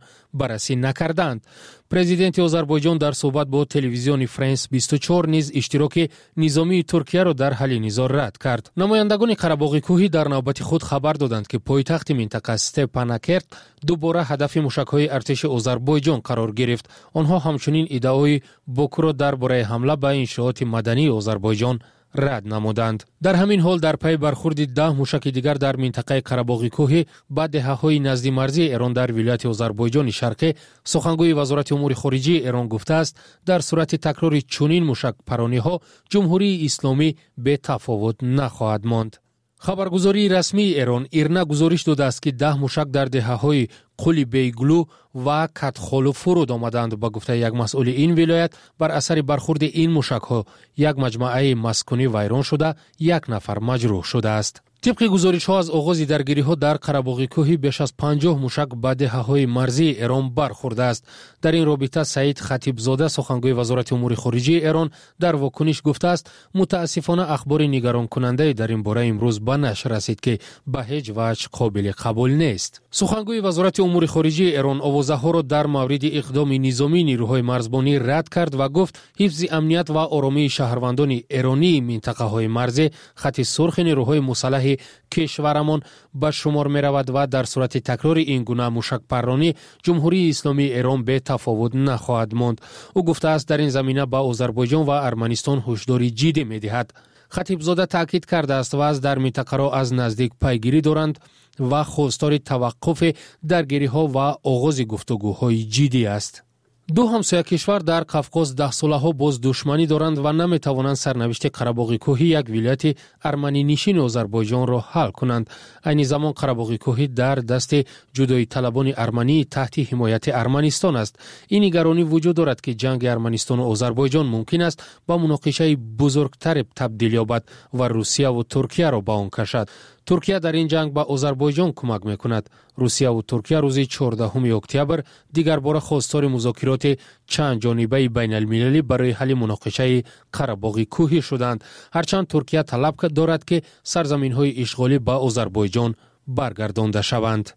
بررسی نکردند. پرزیدنت آذربایجان در صحبت با تلویزیون فرانس بیست و چهار نیز اشتراک نظامی ترکیه را در حل نزاع رد کرد. نمایندگان قره‌باغ کوهی در نوبت خود خبر دادند که پایتخت منطقه استپاناکرت دوباره هدف موشک‌های ارتش آذربایجان قرار گرفت. آنها همچنین ادعای باکو را درباره حمله به انشاءات مدنی آذربایجان رد نمودند. در همین حال در پی برخورد ده موشک دیگر در منطقه قره‌باغ کوهی با دهه‌های نزدیک مرزی ایران در ولایت آذربایجان شرقی، سخنگوی وزارت امور خارجه ایران گفته است در صورت تکرار چنین موشک پرانی‌ها جمهوری اسلامی به تفاوت نخواهد ماند. خبرگزاری رسمی ایران ایرنا گزارش داده است که ده موشک در دهه‌های قلی بیگلو و کتخالو فرود آمدند. با گفته یک مسئول این ولایت بر اثر برخورد این موشک‌ها یک مجموعه مسکونی ویران شده، یک نفر مجروح شده است. طبق گزارش‌ها از آغاز درگیری‌ها در قره‌باغ کوهی بیش از پنجاه موشک به دهه‌های مرزی ایران برخورده است. در این رابطه سعید خطیبزاده سخنگوی وزارت امور خارجه ایران در واکنش گفته است متاسفانه اخبار نگران کننده در این باره امروز به نشر رسید که به هیچ وجه قابل قبول نیست. سخنگوی وزارت امور خارجه ایران آوازه‌ها را در مورد اقدام نظامی نیروهای مرزبانی رد کرد و گفت حفظ امنیت و آرامی شهروندان ایرانی منطقه‌های مرزی خط سرخ نیروهای مسلح کشورمان به شمار می رود و در صورت تکرار این گونه موشک پرانی جمهوری اسلامی ایران به تفاوت نخواهد ماند. او گفته است در این زمینه با آذربایجان و ارمنستان هشداری جدی می دهد. خطیبزاده تاکید کرده است و از در منطقه را از نزدیک پیگیری دارند و خواستار توقف درگیری‌ها و آغاز گفتگوهای جدی است. دو همسایه کشور در قفقاز ده ساله ها باز دشمنی دارند و نمی توانند سرنوشت قره‌باغ کوهی یک ولایت ارمنی نشین آذربایجان را حل کنند. این زمان قره‌باغ کوهی در دست جدایی طلبان ارمنی تحت حمایت ارمنستان است. این نگرانی وجود دارد که جنگ ارمنستان و آذربایجان ممکن است با مناقشه بزرگتر تبدیل یابد و روسیه و ترکیه را با آن کشد. ترکیه در این جنگ به آذربایجان کمک می‌کند. روسیه و ترکیه روز چهاردهم اکتبر دیگر بار خواستار مذاکرات چند جانبه بین المللی برای حل مناقشه قره‌باغ کوهی شدند. هرچند ترکیه طلب دارد که سرزمین‌های اشغالی به آذربایجان برگردانده شوند.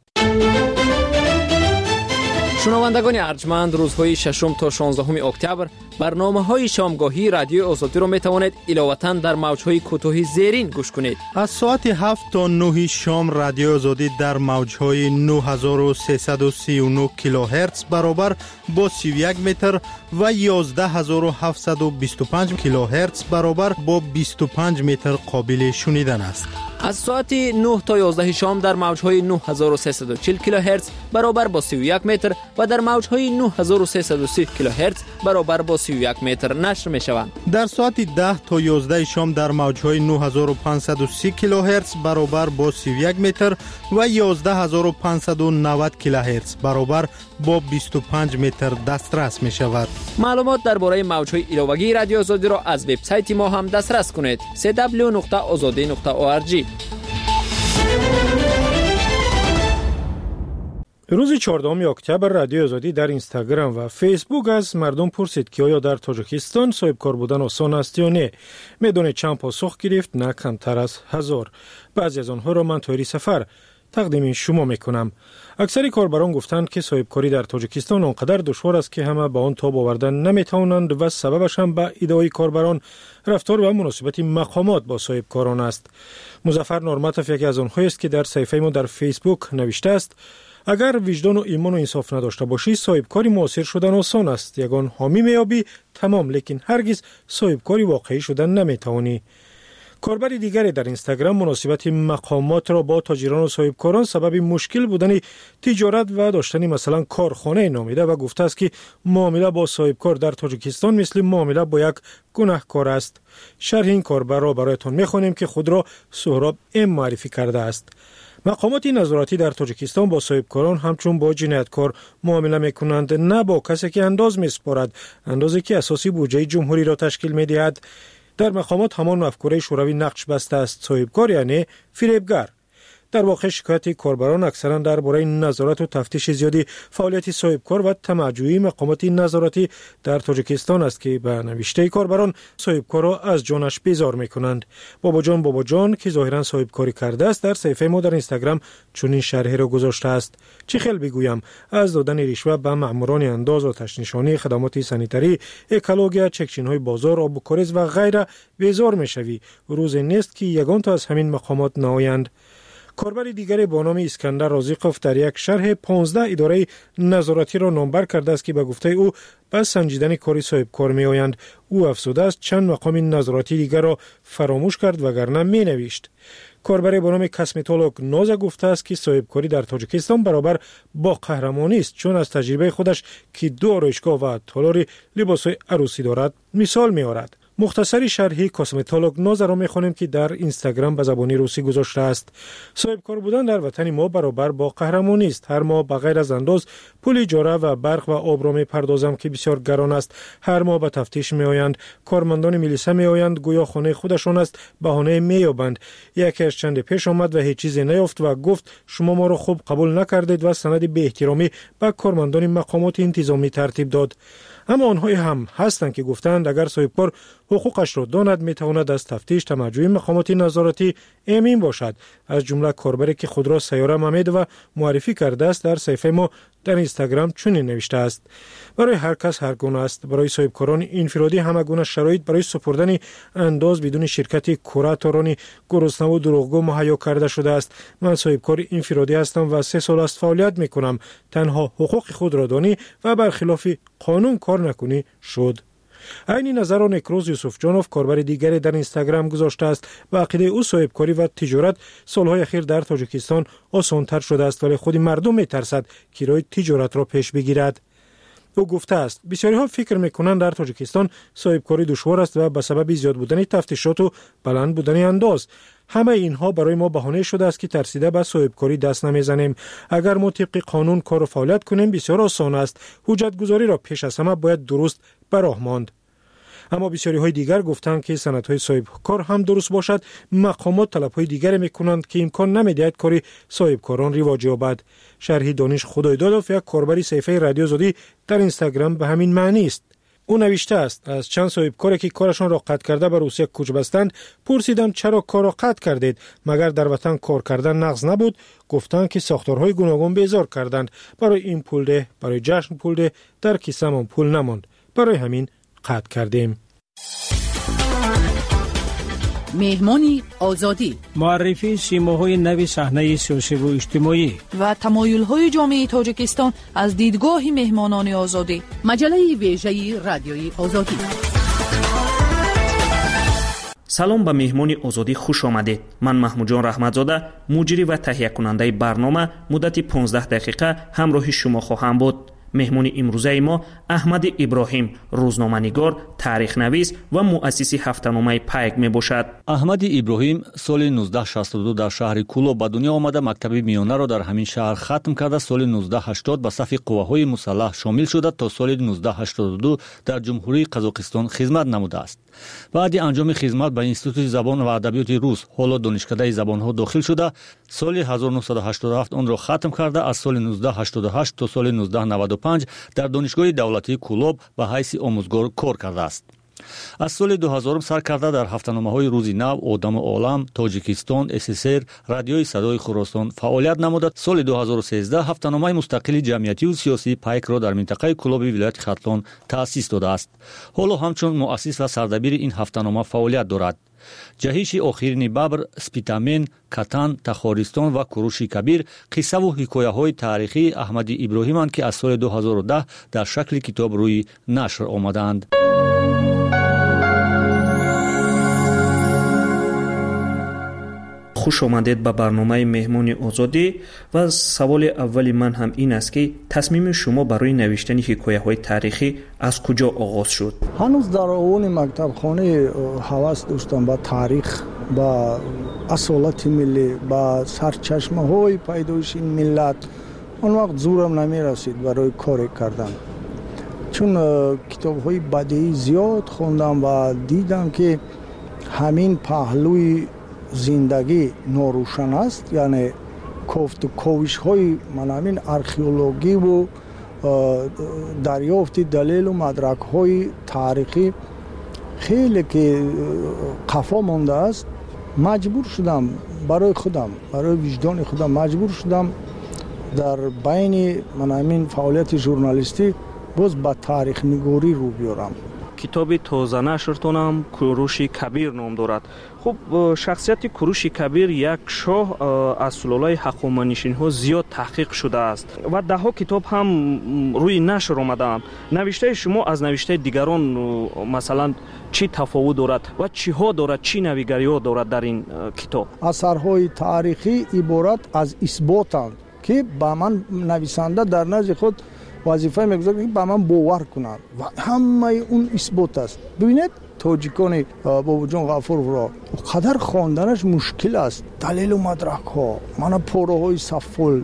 شنوندگان ارجمند، روزهای ششم تا شانزدهم اکتبر برنامه‌های شامگاهی رادیو آزادی را می‌توانید علاوه‌اً در موج‌های کوتاه زیرین گوش کنید. از ساعت هفت تا نه شام رادیو آزادی در موج‌های نه هزار و سیصد و سی و نه کیلوهرتز برابر با سی و یک متر و یازده هزار و هفتصد و بیست و پنج کیلوهرتز برابر با بیست و پنج متر قابل شنیدن است. از ساعت نه تا یازده شام در موج‌های نه هزار و سیصد و چهل کیلوهرتز برابر با سی و یک متر و در موج‌های نه هزار و سیصد و سی کیلوهرتز برابر با سی و یک متر نشر می‌شوند. در ساعت ده تا یازده شام در موج‌های نه هزار و پانصد و سی کیلوهرتز برابر با سی و یک متر و یازده هزار و پانصد و نود کیلوهرتز برابر با بیست و پنج متر دسترس می‌شود. معلومات درباره موج‌های ایلوگی رادیو آزادی را از وبسایت ما هم دسترس کنید: دبلیو دبلیو دبلیو نقطه azadi نقطه او آر جی. روز چهاردهم اکتبر رادیو آزادی در اینستاگرام و فیسبوک از مردم پرسید که آیا در تاجیکستان صاحب کار بودن آسان است یا نه. میدونه چند پاسخ گرفت، نه کمتر از هزار. بعضی از آنها را من طوری سفر تقدیم شما میکنم. اکثر کاربران گفتند که صاحب کاری در تاجیکستان آنقدر دشوار است که همه به آن تاب آوردن نمیتوانند و سببش هم به ادعای کاربران رفتار و مناسبت مقامات با صاحب کاران است. مظفر نورمتوف یکی از آنهایی است که در صفحه ما در فیسبوک نوشته است: اگر وجدان و ایمان و انصاف نداشته باشی صاحب کاری موثر شدن آسان است. یگان حامی میابی تمام، لیکن هرگز صاحب کاری واقعی شدن نمیتوانی. کاربر دیگری در اینستاگرام مناسبت مقامات را با تاجران و صاحبکاران سبب مشکل بودن تجارت و داشتن مثلا کارخانه نامیده و گفته است که معامله با صاحبکار در تاجیکستان مثل معامله با یک گناهکار است. شرح این کاربر را برایتان میخوانیم که خود را سهراب ام معرفی کرده است. مقامات نظارتی در تاجیکستان با صاحبکاران همچون با جنایتکار معامله میکنند، نه با کسی که انداز میسپارد، اندازی که اساسی بودجه جمهوری را تشکیل میدهد. در مقامات همان مفکوره شوروی نقش بسته است: صاحبکار یعنی فریبگر. در واقع شکایت کاربران اکثرا درباره نظارت و تفتیش زیادی فعالیت صاحبکار و تمجوی مقامات نظارتی در تاجیکستان است که به نوشته کاربران صاحبکار را از جانش بیزار میکنند. بابا جان بابا جان که ظاهرا صاحبکاری کرده است در صفحه ما در اینستاگرام چنین شرحی را گذاشته است: چه خیل بگویم، از دادن رشوه به ماموران انداز آتش نشانی، خدمات سانیتری، اکولوژی، چکچین‌های بازار، آب و کاریز و غیره بیزار میشوی. روز نیست که یگان تا از همین مقامات نآیند. کاربر دیگری با نام اسکندر رازیقوف در یک شرح پانزده اداره نظارتی را نامبر کرده است که به گفته او به سنجیدن کاری صاحبکار می آیند. او افزوده است چند مقام نظارتی دیگر را فراموش کرد وگرنه می نوشت. کاربر با نام کاسمتولوگ نازا گفته است که صاحبکاری در تاجیکستان برابر با قهرمانی است، چون از تجربه خودش که دو آرایشگاه و تالار لباس‌های عروسی دارد مثال می آورد. مختصری شرحی کاسمتولوگ نازا را می‌خوانیم که در اینستاگرام به زبان روسی گذاشته است: صاحبکار بودن در وطن ما برابر با قهرمانی است. هر ماه بغیر از انداز پول اجاره و برق و آب را می‌پردازم که بسیار گران است. هر ماه به تفتیش می‌آیند، کارمندان ملیسا می‌آیند گویا خانه خودشان است، بهانه می‌یابند. یکی از چند پیش آمد و هیچ چیزی نیافت و گفت شما ما را خوب قبول نکردید و سند بی احترامی به کارمندان مقامات انتظامی ترتیب داد. اما آنها هم هستند که گفتند اگر صاحبکار حقوقش را داند میتواند از تفتیش تمجوی مقامات نظارتی امین باشد. از جمله کاربری که خود را سیاره ممید و معرفی کرده است در صفحه ما در اینستاگرام چنین نوشته است: برای هر کس هر گونه است. برای صاحبکاران انفرادی همه گونه شرایط برای سپردن انداز بدون شرکت کوراتورانی گرسنه و دروغگو مهیا کرده شده است. من صاحبکار انفرادی هستم و سه سال است فعالیت میکنم. تنها حقوق خود را دانی و برخلاف قانون کار نکنی شد. عین نظر نکروز یوسف جانوف کاربر دیگری در اینستاگرام گذاشته است و عقیده او صاحبکاری و تجارت سالهای اخیر در تاجیکستان آسان‌تر شده است، ولی خود مردم می‌ترسد که راه تجارت را پیش بگیرد. او گفته است بسیاری ها فکر میکنند در تاجیکستان صاحبکاری دشوار است و به سبب زیاد بودن تفتیشات و بلند بودن انداز. همه اینها برای ما بهانه شده است که ترسیده به صاحبکاری دست نمیزنیم. اگر ما طبق قانون کار و فعالیت کنیم بسیار آسان است. حجت گذاری را پیش از همه باید درست به راه ماند. اما بسیاری های دیگر گفتند که سندهای صاحبکار هم درست باشد. مقامات طلب های دیگر میکنند که امکان نمیدهد کاری صاحبکاران رواج یابد. شرحی دانش خدایدادوف یک کاربری صفحه رادیو آزادی در اینستاگرام به همین معنی است. او نوشته است از چند صاحبکاری که کارشان را قطع کرده به روسیه کوچ بستند پرسیدم چرا کار را قطع کردید؟ مگر در وطن کار کردن نقض نبود؟ گفتند که ساختارهای گوناگون بیزار کردند. برای این پول ده، برای جشن پول ده، در کیسه‌مان پول نماند. برای همین قطع کردیم. مهمانی آزادی، معرفی سیماهای نوی صحنه سیاسی و اجتماعی و تمایل‌های جامعه تاجیکستان از دیدگاه مهمانان آزادی. مجله ویژه رادیوی آزادی. سلام به مهمانی آزادی خوش آمدید. من محمود جان رحمتزاده مجری و تهیه کننده برنامه مدت پانزده دقیقه همراه شما خواهم بود. مهمون امروزه ما احمد ابراهیم، روزنامه‌نگار، تاریخ نویس و مؤسس هفته‌نامه پیک می باشد. احمد ابراهیم سال نوزده شصت و دو در شهر کولو به دنیا آمده. مکتب میانه را در همین شهر ختم کرده. سال نوزده هشتاد به صف قواهای مسلح شامل شده تا سال نوزده هشتاد و دو در جمهوری قزاقستان خدمت نموده است. بعد انجام خدمت به انستیتوت زبان و ادبیات روس، حالا دانشکده زبان‌ها داخل شده. سال هزار و نهصد و هشتاد و هفت آن را ختم کرده. از سال نوزده هشتاد و هشت تا سال نوزده نود و پنج در دانشگاه دولتی کولوب به حیث آموزگار کار کرده است. از سال دو هزار سر کرده در هفته‌نامه‌های روزی نو، آدم عالم، تاجیکستان، اس اس ار، رادیوی صدای خراسان فعالیت نموده. سال دو هزار و سیزده هفته‌نامه مستقل جمعیتی و سیاسی پیک را در منطقه کولوب ولایت ختلان تأسیس داده است. حالا همچون مؤسس و سردبیر این هفته‌نامه فعالیت دارد. جهیش آخرین ببر، سپیتامین، کتان، تخارستان و کوروش کبیر قصه و حکایه‌های تاریخی احمد ابراهیم‌اند که از سال دو هزار و ده در شکل کتاب روی نشر آمدند. خوش آمدید به برنامه مهمانی آزادی و سوال اولی من هم این است که تصمیم شما برای نوشتن حکایه‌های تاریخی از کجا آغاز شد؟ هنوز در اول مکتب خانه هوس داشتم با تاریخ، با اصالت ملی، با سرچشمه های پیدایش این ملت. اون وقت زورم نمی رسید برای کار کردن، چون کتاب های بدیعی زیاد خوندم و دیدم که همین پهلوی زندگی نوروشن است، یعنی کوفت و کوشش های من همین آرخئولوژی و دریافت دلیل و مدرک های تاریخی خیلی که قفا مانده است. مجبور شدم برای خودم، برای وجدان خودم مجبور شدم در بین من همین فعالیت ژورنالیستی باز با تاریخ نگاری رو بیارم. کتاب تازه نشرتون هم کوروش کبیر نام دارد. خب شخصیت کوروش کبیر یک شاه از سلالای هخامنشیان ها زیاد تحقیق شده است و ده ها کتاب هم روی نشر آمدند. نوشته شما از نوشته دیگران مثلا چی تفاوت دارد و چی ها دارد، چی نویگری ها دارد در این کتاب؟ اثرهای تاریخی عبارت از اثباتند که با من نویسنده در نزد خود وظیفه میگذارد که با من باور کنند و همه اون اثبات است. ببینید تاجیکان بابا جان غفور را قدر خواندنش مشکل است. دلیل و مدرک ها، من پاره های صفول،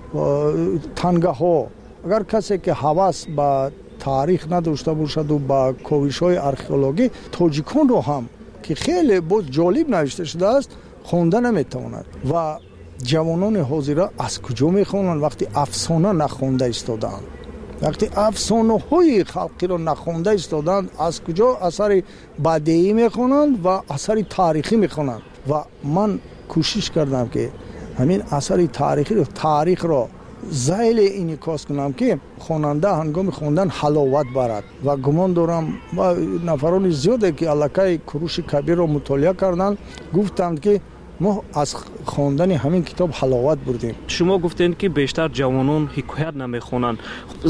تنگه ها. اگر کسی که هوس با تاریخ نداشته باشد و با کوشش های آرخئولوژی، تاجیکان رو هم که خیلی باز جالب نوشته شده است خواندن نمیتواند. و جوانان حاضر از کجا میخوانند وقتی افسانه نخوانده ایستادند؟ وقتی افسانه های خلقی را نخوانده ایستادند از کجا اثر بدیعی میخوانند و اثر تاریخی میخوانند؟ و من کوشش کردم که همین اثر تاریخی رو تاریخ را زیل انعکاس کنم که خواننده هنگام خواندن حلاوت برد. و گمان دارم و نفران زیاده که الکای کوروش کبیر را مطالعه کردند گفتند که ما از خواندن همین کتاب حلاوت بردیم. شما گفتین که بیشتر جوانان حکایت نمیخونن.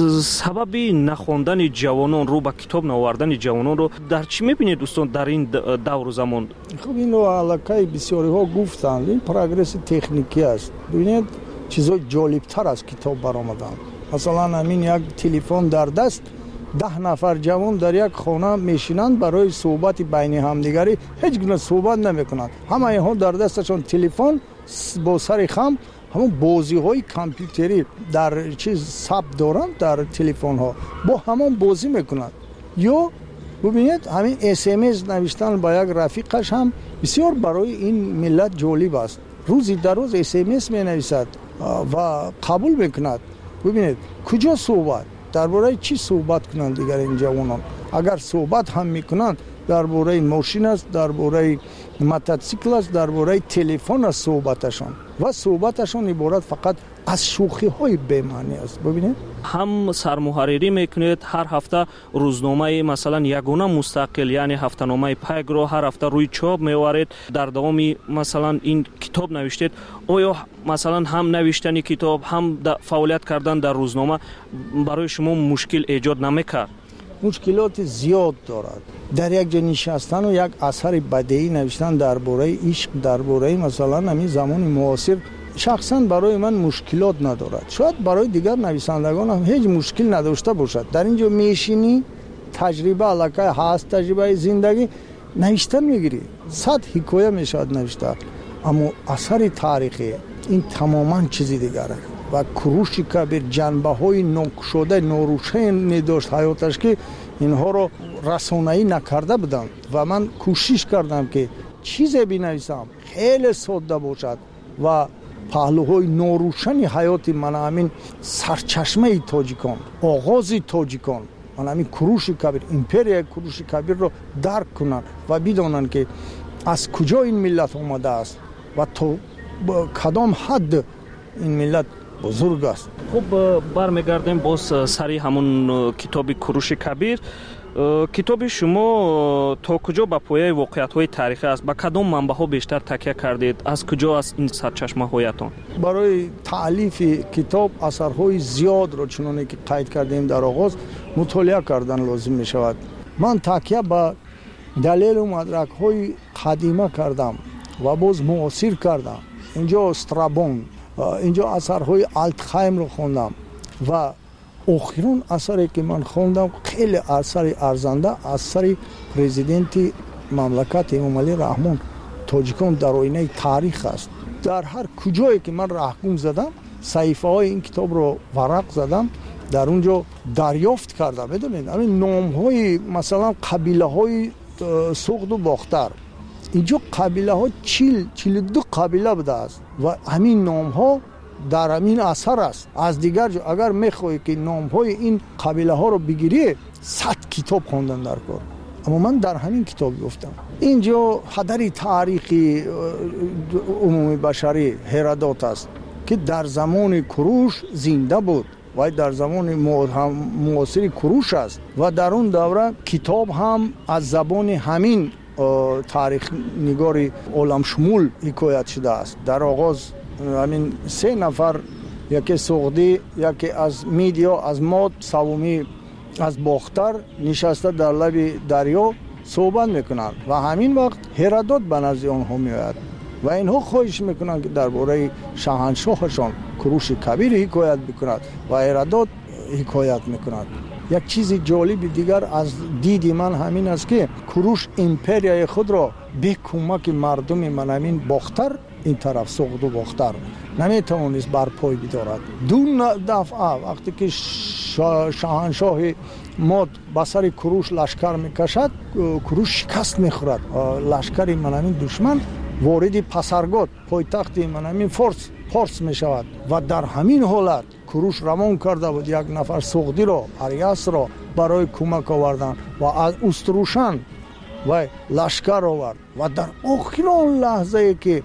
سبب نخواندن جوانان رو با کتاب نوردن جوانان رو در چی میبینید دوستان در این دور و زمان؟ خب این رو علاقه بسیاری ها گفتند این پروگرس تکنیکی است. ببینید چیزای جالبتر از کتاب برآمدن. مثلا همین یک تلفن در دست ده نفر جوان در یک خانه میشینند برای صحبت بین همدیگری هیچ گونه صحبت نمیکنند. همه اینها در دستشون تلفن با سر خم همون بازی های کامپیوتری در چیز ثبت دارند در تلفن ها با همون بازی میکنند. یا ببینید همین اس ام اس نوشتن با یک رفیقش هم بسیار برای این ملت جالب است. روزی در روز اس ام اس می نویسد و قبول میکند. ببینید کجا صحبت درباره چی صحبت کنند دیگر این جوانان؟ اگر صحبت هم میکنند درباره ماشین است، درباره موتورسیکل است، درباره تلفن است صحبتشان و صحبتشان عبارت فقط از شوخی های بی‌معنی است. ببینید هم سرمحرری میکنید هر هفته روزنامه مثلا یگانه مستقل یعنی هفته‌نامه پیگ رو هر هفته روی چاپ میوارید. در دوامی مثلا این کتاب نوشتید. آیا مثلا هم نوشتن کتاب هم فعالیت کردن در روزنامه برای شما مشکل ایجاد نمیکرد؟ مشکلات زیاد دارد. در یک جا نشستن و یک اثر بدیعی نوشتن درباره عشق، درباره مثلا همین زمان معاصر شخصا برای من مشکلات ندارد. شاید برای دیگر نویسندگان هم هیچ مشکل نداشته باشد. در اینجا میشینی تجربه علاقه هست، تجربه زندگی نوشتن میگیری، صد حکایه میشد نوشته. اما اثر تاریخی این تماما چیزی دیگره. و کوروش کبیر جنبه های ناگشوده ناروشن داشت حیاتش که اینها رو رسانه‌ای نکرده بودند و من کوشش کردم که چیزی بنویسم خیلی ساده باشد و پهلوهای ناروشنی حیات من همین سرچشمه تاجیکان، آغاز تاجیکان، من همین کوروش کبیر، امپریا کوروش کبیر رو درک کنن و بدانن که از کجا این ملت آمده است و تا کدام حد این ملت بزرگ است. خب برمیگردیم باز سری همون کتاب کوروش کبیر. کتاب شما تا کجا با پایه واقعیت های تاریخی است؟ با کدام منبع ها بیشتر تکیه کردید؟ از کجا است این سرچشمه هایتان؟ برای تالیف کتاب اثرهای زیاد را چنانه که قید کردیم در آغاز مطالعه کردن لازم می شود. من تکیه با دلیل و مدرک های قدیمه کردم و باز معاصر کردم. اینجا استرابون، اینجا اثرهای آلتخایم رو خوندم و آخرین اثری که من خوندم خیلی اثر ارزنده اثر پرزیدنت مملکت امام علی رحمان تاجیکان در آینه تاریخ است. در هر کجایی که من رهگم زدم صحیفه های این کتاب رو ورق زدم، در اونجا دریافت کردم. بدونید همین نام های مثلا قبیله های سوخت و باختر، اینجا قبیله ها چیل چیل دو قبیله بوده است و همین نام ها در همین اثر است. از دیگر جا اگر میخوایی که نام های این قبیله ها رو بگیری صد کتاب خواندن در کار، اما من در همین کتاب گفتم. اینجا پدر تاریخی عمومی بشری هرودوت است که در زمان کوروش زنده بود و در زمان معاصر کوروش است و در اون دوره کتاب هم از زبان همین تاریخ نگاری عالم شمول حکایت شده است. در آغاز همین سه نفر، یکی سغدی، یکی از میدیا، از ماد، سومی از باختر نشسته در لب دریا صحبت میکنند و همین وقت هرودوت به نزد آنها میآید و اینها خواهش میکنند که درباره شاهنشاهشان کوروش کبیر حکایت بکند و هرودوت حکایت میکند. یک چیز جالب دیگر از دید من همین است که کوروش امپریای خود را به کمک مردم من همین باختر، این طرف سغد و باختر، نمیتوانست بر پای بدارد. دو دفعه وقتی که شاهنشاه ماد به سر کوروش لشکر میکشد، کوروش شکست میخورد. لشکر من همین دشمن وارد پسرگاد، پایتخت من همین فارس پارس میشود و در همین حالت کوروش روان کرده بود یک نفر سغدی را، اریاس را برای کمک آوردن و از استروشن و لشکر آورد و در آخرین لحظه که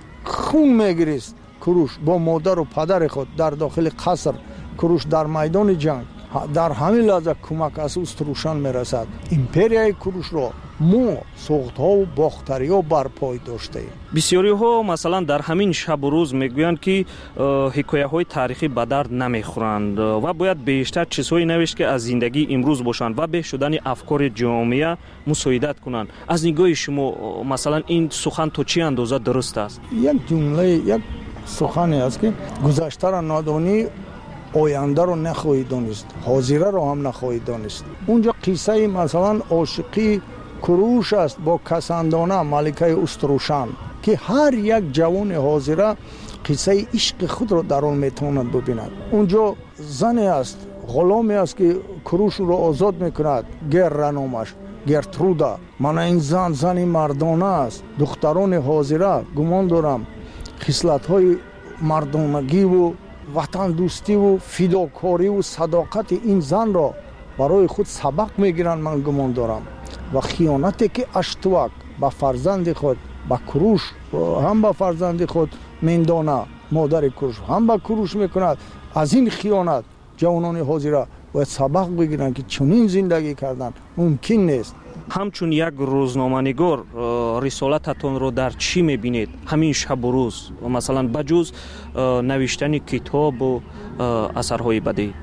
خون میگریست کوروش با مادر و پدر خود در داخل قصر، کوروش در میدان جنگ، در همین لحظه کمک از استروشن میرسد. امپریای کوروش را ما سغدها و باختریا بر پای داشته ایم. بسیاری ها مثلا در همین شب و روز میگویند که حکایه های تاریخی به درد نمیخورند و باید بیشتر چیزهایی نوشت که از زندگی امروز باشند و به شدن افکار جامعه مساعدت کنند. از نگاه شما مثلا این سخن تا چه اندازه درست است؟ یک جمله، یک سخنی است که گذشته را نادانی، آینده رو نخواهی دانست، حاضره رو هم نخواهی دانست. اونجا قصه مثلا عاشقی کوروش است با کسندانه ملکه استروشن که هر یک جوان حاضره قصه عشق خود رو در آن میتواند ببیند. اونجا زنی است، غلامی است که کوروش رو آزاد میکند، گررنامش گرترودا. من این زن زنی مردانه است. دختران حاضره گمان دارم خصلت های مردانگی و وطن دوستی و فداکاری و صداقت این زن را برای خود سبق میگیرند. من گمان دارم و خیانتی که اشتوک با فرزند خود، با کوروش هم با فرزند خود میندانه، مادر کوروش هم با کوروش میکند، از این خیانت جوانان حاضره باید سبق بگیرند که چنین زندگی کردن ممکن نیست. همچون یک روزنامه‌نگار رسالتتون رو در چی میبینید همین شب و روز، و مثلا بجز نوشتن کتاب و اثرهای بدی؟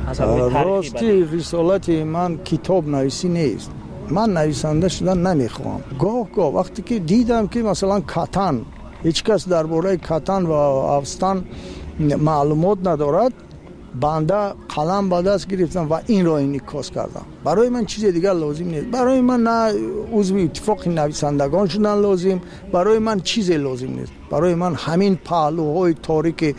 راستی رسالت من کتاب نویسی نیست. من نویسنده شدن نمیخوام. گاه گاه وقتی که دیدم که مثلا کتن، هیچ کس درباره کتن و افستان معلومات ندارد، بنده قلم به دست گرفتم و این را انعکاس کردم. برای من چیز دیگر لازم نیست. برای من نه عضو اتفاق نویسندگان شدن لازم، برای من چیزی لازم نیست. برای من همین پهلوهای تاریک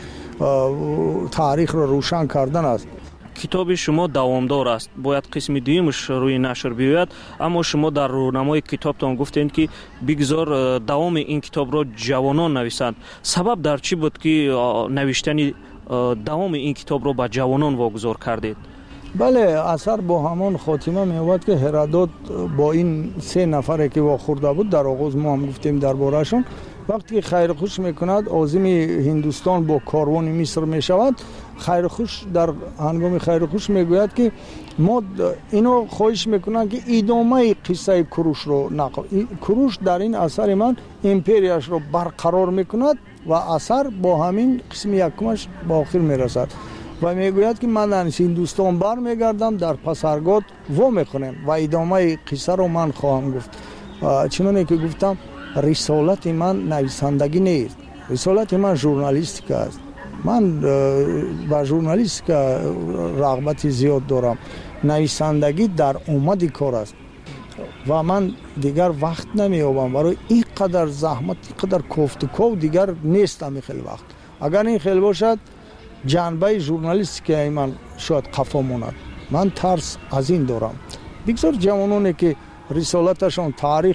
تاریخ را روشن کردن است. کتاب شما دوامدار است، باید قسم دویمش روی نشر بیاید، اما شما در رونمای کتابتان گفتید که بگذار دوام این کتاب را جوانان نویسند. سبب در چی بود که نوشتن دوام این کتاب را به جوانان واگذار کردید؟ بله، اثر با همان خاتمه می‌یابد که هرودوت با این سه نفره که واخورده بود، در آغاز ما هم گفتیم درباره‌شون، وقتی خیرخوش میکند عازم هندوستان با کاروان مصر میشود، خیرخوش در هنگام خیرخوش میگوید که ما اینو خواهش میکنن که ادامه قصه کوروش رو نقل. کوروش در این اثر من امپریاش رو برقرار میکند و اثر با همین قسم یکمش با آخر میرسد و میگوید که من در هندوستان بر میگردم، در پسرگاد و میکنم و ادامه قصه رو من خواهم گفت. چنانه که گفتم رسالت من نویسندگی نیست، رسالت من ژورنالیستیک است. من با ژورنالیستیک رغبت زیاد دارم. نویسندگی در اومد کار است و من دیگر وقت نمیابم برای این قدر زحمت، این قدر کوفت و کو دیگر نیستم. خیلی وقت اگر این خیلی باشد جنبه ژورنالیستیک من شاید قفا ماند. من ترس از این دارم. بگذار جوانانی که رسالتشان تاریخ است،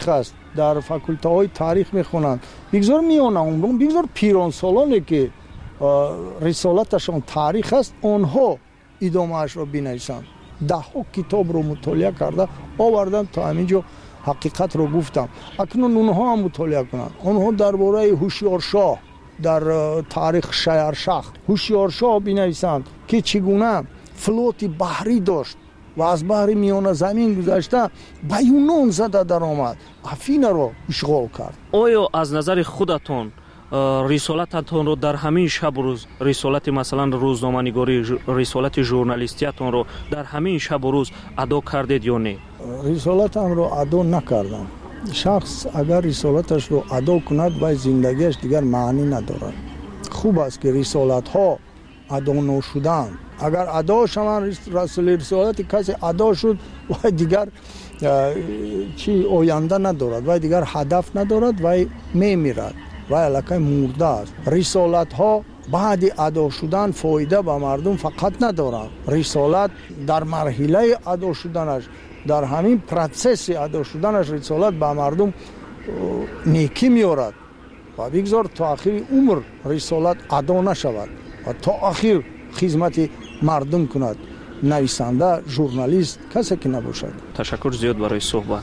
در فاکولته های تاریخ میخونند، بگذار میانه عمرون، بگذار پیران سالانی که رسالتشان تاریخ است آنها ادامه اش را بنویسند. ده ها کتاب رو مطالعه کرده آوردم تا همینجا حقیقت رو گفتم. اکنون اونها هم مطالعه کنند. آنها درباره هوشیارشاه در تاریخ شهرشاه هوشیارشاه بنویسند که چگونه فلوت بحری داشت و از بحر میانه زمین گذشته به یونان زده در آمد، افینا رو اشغال کرد. آیا از نظر خودتون رسالتتون رو در همین شب و روز، رسالت مثلا روزنامه‌نگاری، رسالت ژورنالیستیتون رو در همین شب و روز ادا کردید یا نه؟ رسالتم رو ادا نکردم. شخص اگر رسالتش رو ادا کند و زندگیش دیگر معنی ندارد. خوب است که رسالت ها ادا نشدن. اگر ادا شوند رسول رسالت کسی ادا شد و دیگر چی آینده ندارد و دیگر هدف ندارد و میمیرد و علاقه مرده است. رسالت ها بعد ادا شدن فایده به مردم فقط ندارد. رسالت در مرحله ادا شدنش، در همین پروسس ادا شدنش رسالت به مردم نیکی میارد و بگذار تا آخر عمر رسالت ادا نشود و تا آخر خدمت مردم کند. نویسنده، ژورنالیست، کسی که نباشد. تشکر زیاد برای صحبت.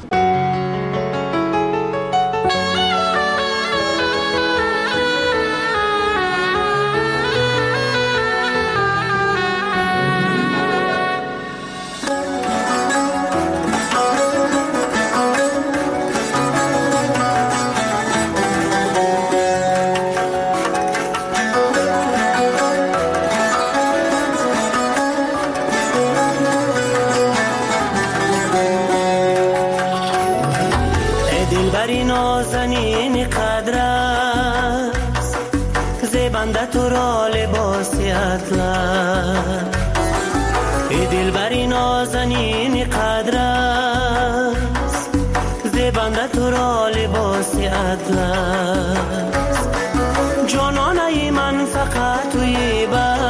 تو را لباسی اطلس ای دلبری نازنین قدر است، زیبنده تو را لباسی اطلس. جانانه من فقط توی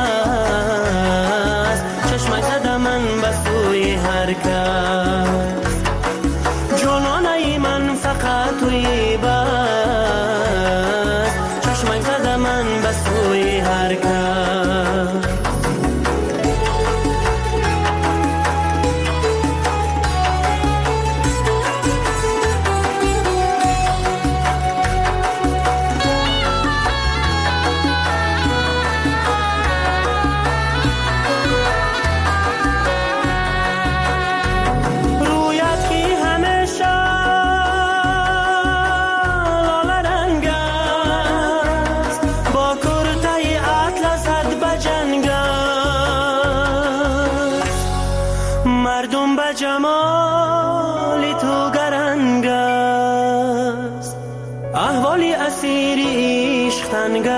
بس، چشمک زده من به سوی هر کس. جانانه من فقط توی بس، چشمک زده من به سوی هر کس. جمال تو گرنگ است، احوالی اسیری عشق تنگ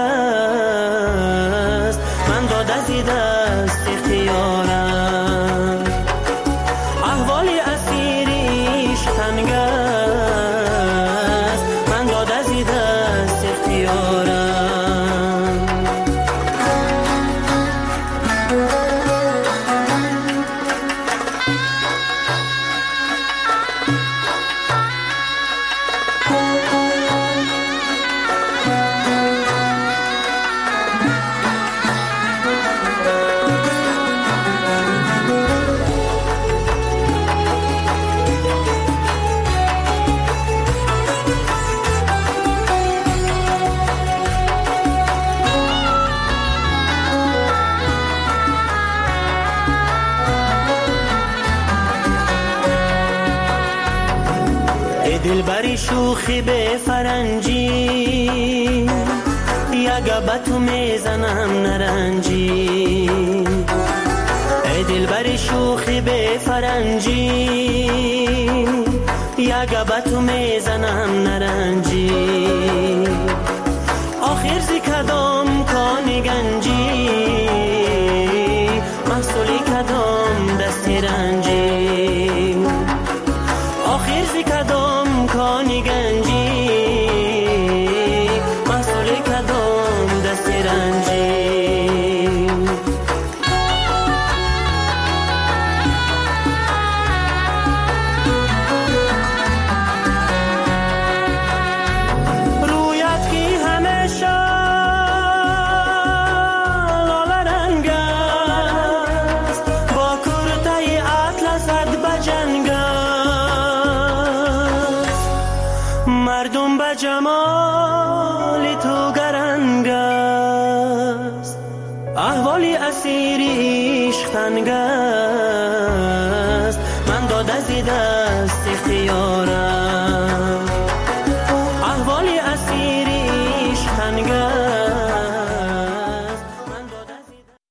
است. من داده زی دست اختیارم، احوالی اسیری عشق تنگ است. من داده زی دست اختیارم. دلبری شوخی به فرنجی، یگه به تو میزنم نرنجی. ای دلبری شوخی به فرنجی، یگه به تو میزنم نرنجی. آخر زی کدام کانی گنجی، محصولی کدام دستی رنجی. آخر زی کدام کانی گنجی، محصول کدام دست رنجی. احوالی اسیر عشق تنگ است من داد از دست اختیارم